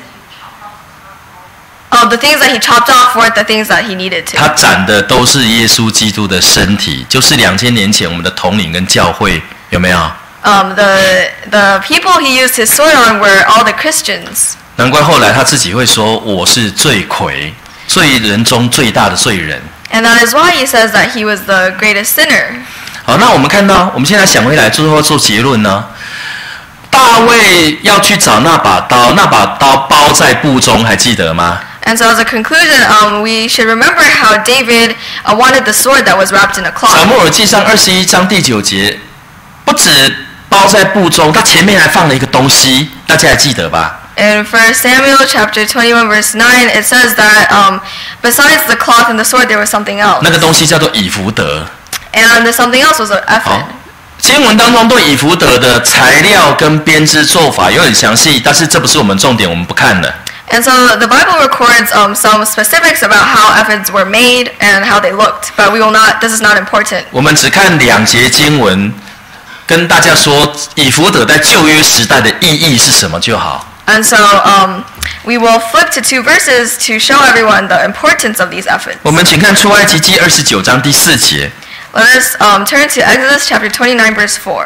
Oh, the things that he chopped off weren't the things that he needed 他 to. 斩的都是耶稣基督的身体，就是两千年前我们的统领跟教会，有没有？ Um, the the people he used his sword on were all the Christians. 难怪后来他自己会说：“我是罪魁，罪人中最大的罪人。” And that is why he says that he was the greatest sinner. 好，那我们看到，我们现在想回来，最后做结论呢？大卫要去找那把刀，那把刀包在布中，还记得吗？ And so as a conclusion, um, we should remember how David uh, wanted the sword that was wrapped in a 撒 cloth. 母耳记上二十一章第九节，不止包在布中，它前面还放了一个东西，大家还记得吧？ In First Samuel chapter twenty-one verse nine, it says that um, besides the cloth and the sword, there was something else. 那个东西叫做以弗德。 And the something else was an ephod. 好，经文当中对以弗德的材料跟编织做法有很详细，但是这不是我们重点，我们不看了。 And so the Bible records um, some specifics about how ephods were made and how they looked, but we will not. This is not important. 我们只看两节经文，跟大家说以弗德在旧约时代的意义是什么就好。 And so um, we will flip to two verses to show everyone the importance of these ephods. 我们请看出埃及记二十九章第四节。 Let us um, turn to Exodus chapter twenty-nine verse four.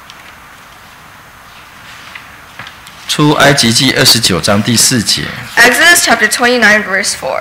出埃及记二十九章第四节， Exodus chapter twenty-nine verse four.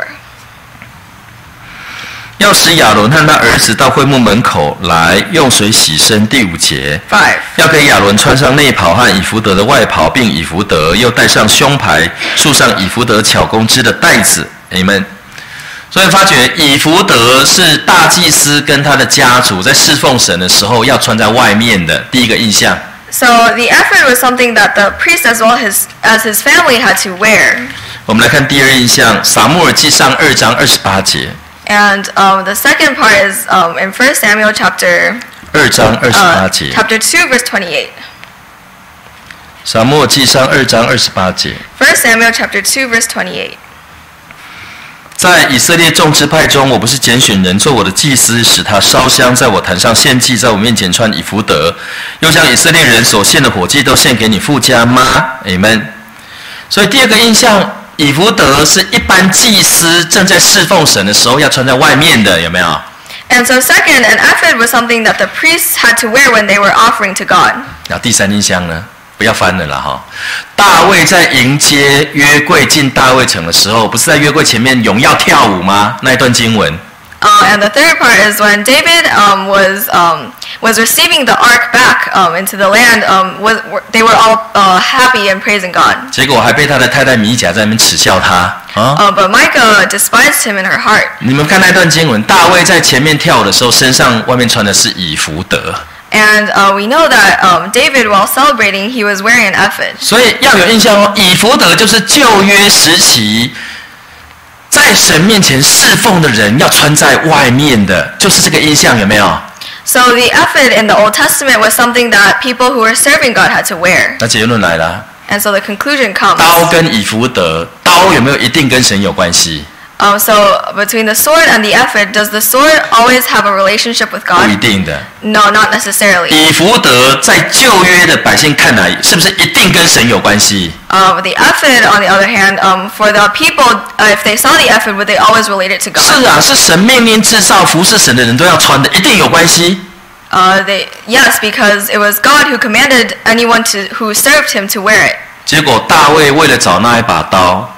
要使亚伦和他儿子到会幕门口来用水洗身。第五节， Five. 要给亚伦穿上内袍和以弗德的外袍，并以弗德，又戴上胸牌，束上以弗德巧工织的带子。Amen。所以发觉以弗德是大祭司跟他的家族在侍奉神的时候要穿在外面的第一个印象。 So the ephod was something that the priest as well as, as his family had to wear. 我们来看第二印象，撒母耳记上二章二十八节。 And um, the second part is um, in First Samuel chapter 二章二十八 uh, 节， chapter two verse twenty-eight. 撒母耳记上二章二十八节。 First Samuel chapter two verse twenty-eight. 在以色列众支派中，我不是拣选人做我的祭司，使他烧香，在我坛上献祭，在我面前穿以弗德，又将以色列人所献的火祭都献给你父家吗 ？Amen。所以第二个印象，以弗德是一般祭司正在侍奉神的时候要穿在外面的，有没有？ And so second, an ephod was something that the priests had to wear when they were offering to God. 然后第三印象呢？不要翻了啦哈！大卫在迎接约柜进大卫城的时候，不是在约柜前面荣耀跳舞吗？那一段经文。 Uh, and the third part is when David um, was um, was receiving the ark back um, into the land. Um, was were, they were all uh, happy and praising God. 结果还被他的太太米甲在那边耻笑他啊！ Uh, but Micah despised him in her heart. 你们看那段经文，大卫在前面跳舞的时候，身上外面穿的是以弗德， And uh, we know that um, David, while celebrating, he was wearing an ephod. 所以要有印象哦。以弗德就是旧约时期在神面前侍奉的人要穿在外面的，就是这个印象，有没有？ So the ephod in the Old Testament was something that people who were serving God had to wear. 那结论来了， And so the conclusion comes. 刀跟以弗德，刀有没有一定跟神有关系？ Um, so between the sword and the ephod, does the sword always have a relationship with 不一 God? 定的。 No, not necessarily. 以弗德在旧约的百姓看来，是不是一定跟神有关系？ Uh, the ephod, on the other hand, um, for the people, uh, if they saw the ephod, would they always relate it to 是 God? 啊，是神命令制造服侍神的人都要穿的，一定有关系。 Uh, they, yes, because it was God who commanded anyone to, who served him to wear it. 结果大卫为了找那一把刀，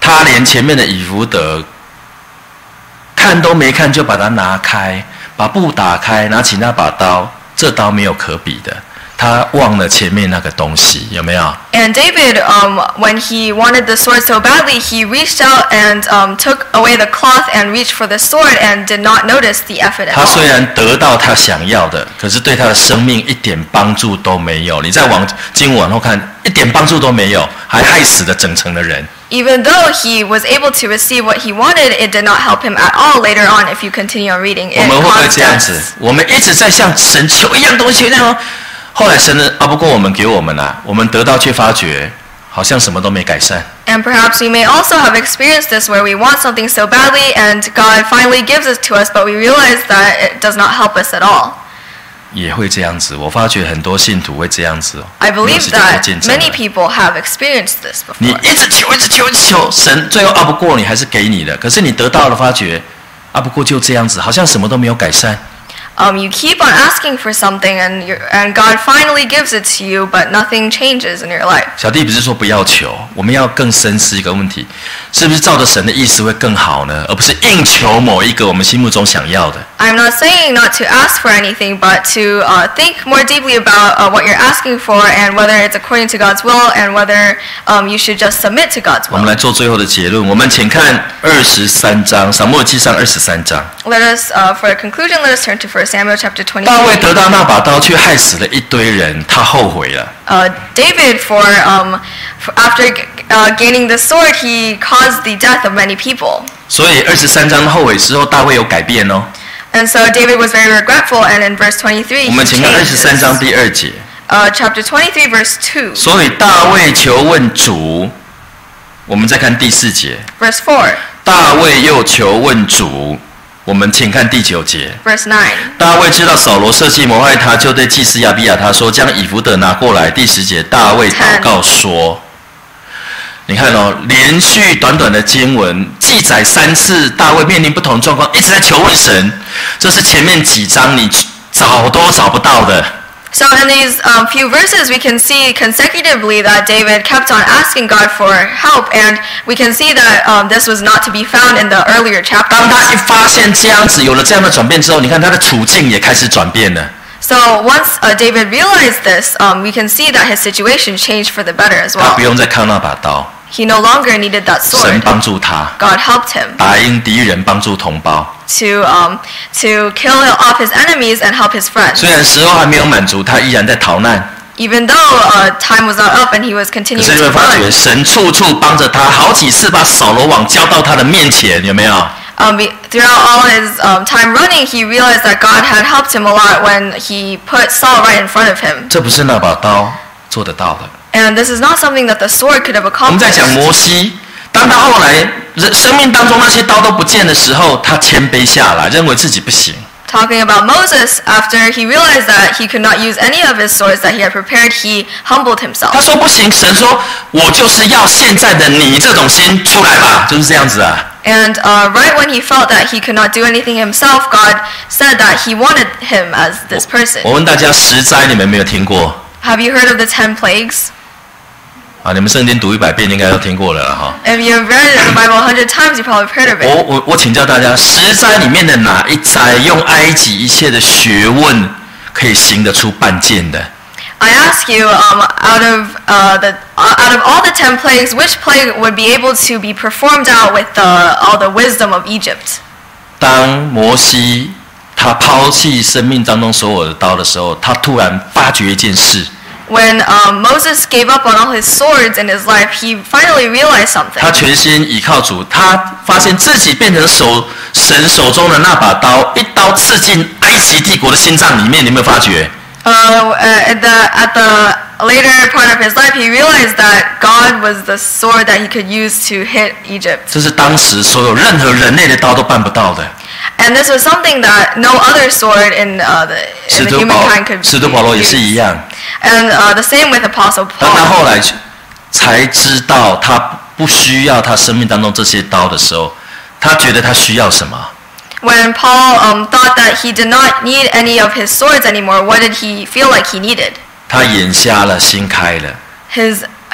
他连前面的以弗得看都没看就把它拿开，把布打开，拿起那把刀，这刀没有可比的。他忘了前面那个东西，有没有？ And David, um, when he wanted the sword so badly, he reached out and um, took away the cloth and reached for the sword and did not notice the effort at 他虽 all. 然得到他想要的，可是对他的生命一点帮助都没有。你再往经文往后看，一点帮助都没有，还害死了整城的人。 Even though he was able to receive what he wanted, it did not help him at all later on. If you continue on reading, 我 it 们会不会 caused 这样子 deaths.？ 我们一直在向神求一样东西，那样。后来神的啊，不过我们给我们啊，我们得到却发觉，好像什么都没改善。 And perhaps we may also have experienced this where we want something so badly and God finally gives it to us, but we realize that it does not help us at all. 也会这样子，我发觉很多信徒会这样子哦。 I 没有 believe 时间做 that 见证 many 了 people have experienced this 你 before. 一直求，一直求，一直求，神最后啊不过你还是给你的，可是你得到了，发觉啊不过就这样子，好像什么都没有改善。 Um, you keep on asking for something and, you're, and God finally gives it to you, but nothing changes in your life. 小弟不是说不要求，我们要更深思一个问题，是不是照着神的意思会更好呢？而不是硬求某一个我们心目中想要的。 I'm not saying not to ask for anything, but to uh, think more deeply about uh, what you're asking for and whether it's according to God's will and whether um, you should just submit to God's 我们 will. 来做最后的结论，我们请看二十三章，撒母耳记上二十三章。 Let us, uh, for a conclusion, let us turn to First Samuel chapter 大卫 twenty-three. 得到那把刀，却害死了一堆人，他后悔了。 Uh, David, for, um, for after uh, gaining the sword, he caused the death of many people. 所以二十三章后悔之后，大卫有改变哦。 And so David was very regretful, and in verse twenty-three, 我 he 们请看二 changed 十三 this. 章第二节。 Uh, chapter twenty-three, verse two. 所以大卫求问主，我们再看第四节。 Verse four, 大卫又求问主，我们请看第九节。 verse nine. 大卫知道扫罗设计谋害他，就对祭司亚比亚他说：“将以弗得拿过来。”第十节，大卫祷告说：“你看哦，连续短短的经文记载三次，大卫面临不同状况，一直在求问神。这是前面几章你找都找不到的。 So in these um, few verses, we can see consecutively that David kept on asking God for help, and we can see that um, this was not to be found in the earlier 当他 chapters. 一发现这样子，有了这样的转变之后，你看他的处境也开始转变了。 So once uh, David realized this, um, we can see that his situation changed for the better as 他 well. 不用再靠那把刀， He no longer needed that 神 sword. 帮助他， God helped him 打赢敌人，帮助同胞。 to um, to kill off his enemies and help his friends. 虽然时候还没有满足，他依然在逃难。 Even though uh, time was not up and he was 可 continuing 是你 to 会发觉， run. 神处处帮着他，好几次把扫罗王交到他的面前，有没有？ Um, be- throughout all his um, time running, he realized that God had helped him a lot when he put Saul right in front of him. 这不是那把刀做得到的。 And this is not something that the sword could have 我们在 accomplished. 讲摩西，当他后来人生命当中那些刀都不见的时候，他谦卑下来，认为自己不行。 Talking about Moses, after he realized that he could not use any of his swords that he had prepared, he humbled 他 himself. 说不行，神说：“我就是要现在的你这种心出来吧。”就是这样子啊。 And uh, right when he felt that he could not do anything himself, God said that he wanted him as this person. 我问大家，十灾你们有没有听过 Have you heard of the ten plagues? 啊？你们圣经读一百遍，应该都听过了啦哈。 If you've read it in the Bible a hundred times, you probably heard of 我 it. 我我请教大家，十灾里面的哪一灾用埃及一切的学问可以行得出半件的？ I ask you, um, out of uh, the uh, out of all the ten plagues, which plague would be able to be performed out with the, all the wisdom of Egypt? 当摩西他抛弃生命当中所有的刀的时候，他突然发觉一件事， When um, Moses gave up on all his swords in his life, he finally realized something. 他全心倚靠主，他发现自己变成手神手中的那把刀，一刀刺进埃及帝国的心脏里面，你有没有发觉？ Uh, uh, at the at the later part of his life, he realized that God was the sword that he could use to hit Egypt. 这是当时所有任何人类的刀都办不到的。 And this was something that no other sword in, uh, the, 使 in the 徒保 humankind could 使徒保罗也是 use. 一样， And uh, the same with Apostle 当他 Paul. 后来才知道他不需要他生命当中这些刀的时候，他觉得他需要什么？ When Paul um, thought that he did not need any of his swords anymore, what did he feel like he needed? 他眼瞎了，心开了。 His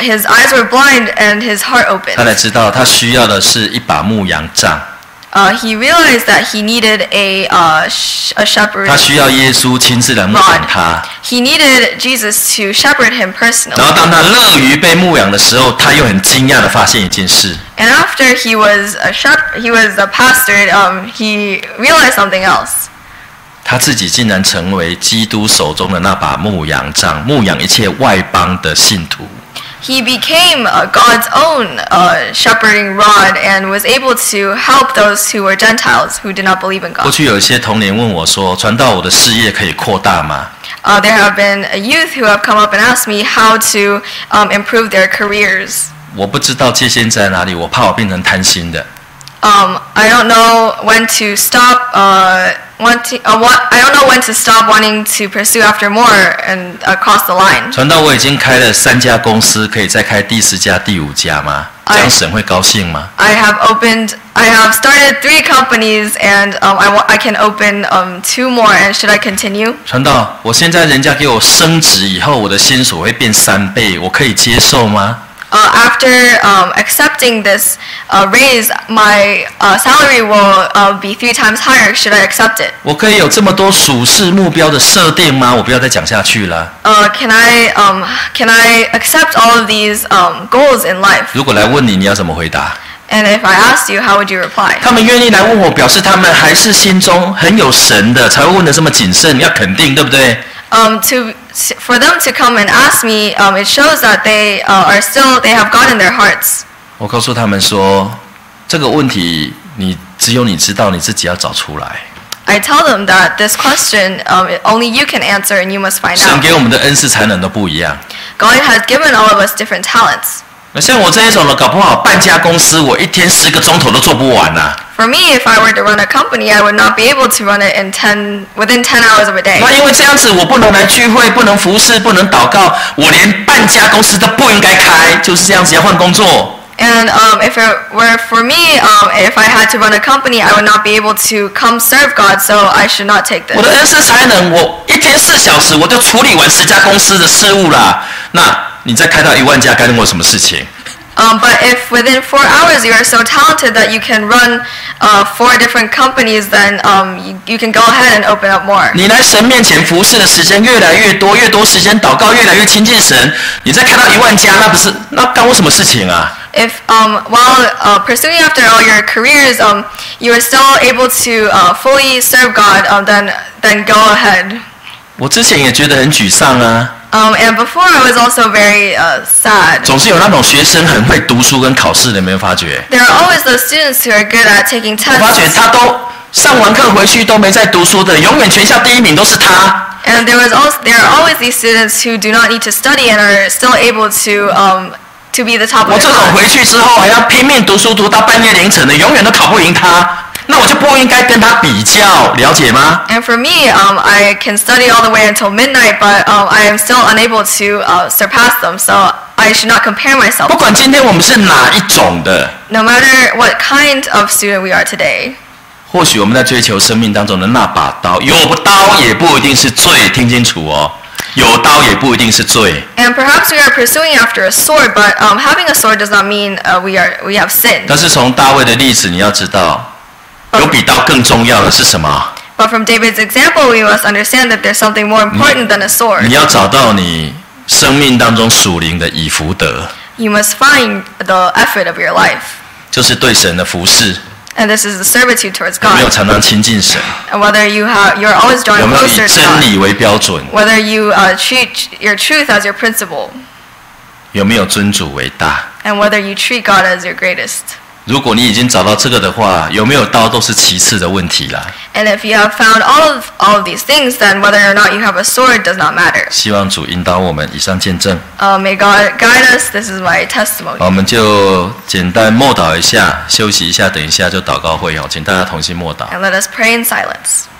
his eyes were blind and his heart 他 opened. 才知道他需要的是一把牧羊杖， Uh, he realized that he needed a uh, sh- a shepherd 他需要耶稣亲自来牧养他。 He needed Jesus to shepherd him 然 personally. 后当他乐于被牧养的时候，他又很惊讶的发现一件事： And after he was a shep- he was a pastor, um, he realized something else. 他自己竟然成为基督手中的那把牧羊杖，牧养一切外邦的信徒。 He became uh, God's own uh, shepherding rod and was able to help those who were Gentiles who did not believe in 过 God. 去有一些童年问我说：“传道，我的事业可以扩大吗？” Uh, there have been a youth who have come up and asked me how to um, improve their careers. 我不知道界限在哪里，我怕我变成贪心的。 Um, I don't know when to stop. Uh, wanting, uh, what, I don't know when to stop wanting to pursue after more and uh, cross the line. 传道，我已经开了三家公司，可以再开第四家、第五家吗？这样神会高兴吗？ I have opened. I have started three companies, and um, I, wa- I can open um, two more. And should I continue? 传道，我现在人家给我升职以后，我的薪水会变三倍，我可以接受吗？ Uh, after um, accepting this uh, raise, my uh, salary will uh, be three times higher. Should I accept it? 我可以有这么多属世目标的设定吗？我不要再讲下去了。 Uh, can I um, can I accept all of these um, goals in life? 如果来问你，你要怎么回答？ And if I asked you, how would you reply? 他们愿意来问我，表示他们还是心中很有神的，才会问得这么谨慎，要肯定，对不对？ Um, to for them to come and ask me, um, it shows that they uh, are still they have God in their hearts. 我告诉他们说，这个问题你只有你知道，你自己要找出来。 I tell them that this question um, only you can answer, and you must find 神 out. 给我们的恩赐才能都不一样。 God has given all of us different talents. 那像我这一种呢，搞不好半家公司，我一天十个钟头都做不完呐、啊。 For me, if I were to run a company, I would not be able to run it in ten within ten hours of a day. 那因为这样子，我不能来聚会，不能服侍，不能祷告，我连半家公司都不应该开，就是这样子要换工作。 And um, if it were for me, um, if I had to run a company, I would not be able to come serve God, so I should not take 我的 this. 恩赐才能，我一天四小时我就处理完十家公司的事务啦。那你再开到一万家，该问我什么事情？ Um, but if within four hours you are so talented that you can run uh, four different companies, then um, you, you can go ahead and open up more. 你来神面前服侍的时间越来越多，越多时间祷告，越来越亲近神，你再开到一万家，那不是那干我什么事情啊？ If um, while uh, pursuing after all your careers, um, you are still able to uh, fully serve God, um, then then go ahead. 我之前也觉得很沮丧啊。 Um, and before I was also very uh, sad. 总是有那种学生很会读书跟考试的，有没有发觉？ There are always those students who are good at taking 我发觉 tests. 他都上完课回去都没在读书的，永远全校第一名都是他。 And there was also there are always these students who do not need to study and are still able to um, to be the top 我 of 这 their 种 class. 回去之后还要拼命读书，读到半夜凌晨的，永远都考不赢他。那我就不应该跟他比较，了解吗？ And for me, um, I can study all the way until midnight, but um, I am still unable to uh, surpass them. So I should not compare myself. 不管今天我们是哪一种的， No matter what kind of student we are today, 或许我们在追求生命当中的那把刀，有刀也不一定是罪，听清楚哦，有刀也不一定是罪。 and perhaps we are pursuing after a sword, but um, having a sword does not mean uh, we are we have sinned. 但是从大卫的例子，你要知道，有比刀更重要的是什么？ But from David's example, we must understand that there's something more important than a sword. 你要找到你生命当中属灵的以福德， You must find the effort of your life, 就是对神的服侍， and this is the servitude towards 有没有 God. 常常亲近神？ And whether you have, you're always 有 drawing 没有以 closer to 真 God. 理为标准？ Whether you uh, treat your truth as your principle, 有没有尊主为大？ and whether you treat God as your greatest. 如果你已经找到这个的话，有没有刀都是其次的问题啦。 And if you have found all of all of these things, then whether or not you have a sword does not matter. 希望主引导我们以上见证。 Uh, may God guide us. This is my testimony. 好，我们就简单默祷一下，休息一下，等一下就祷告会哦，请大家同心默祷。 And let us pray in silence.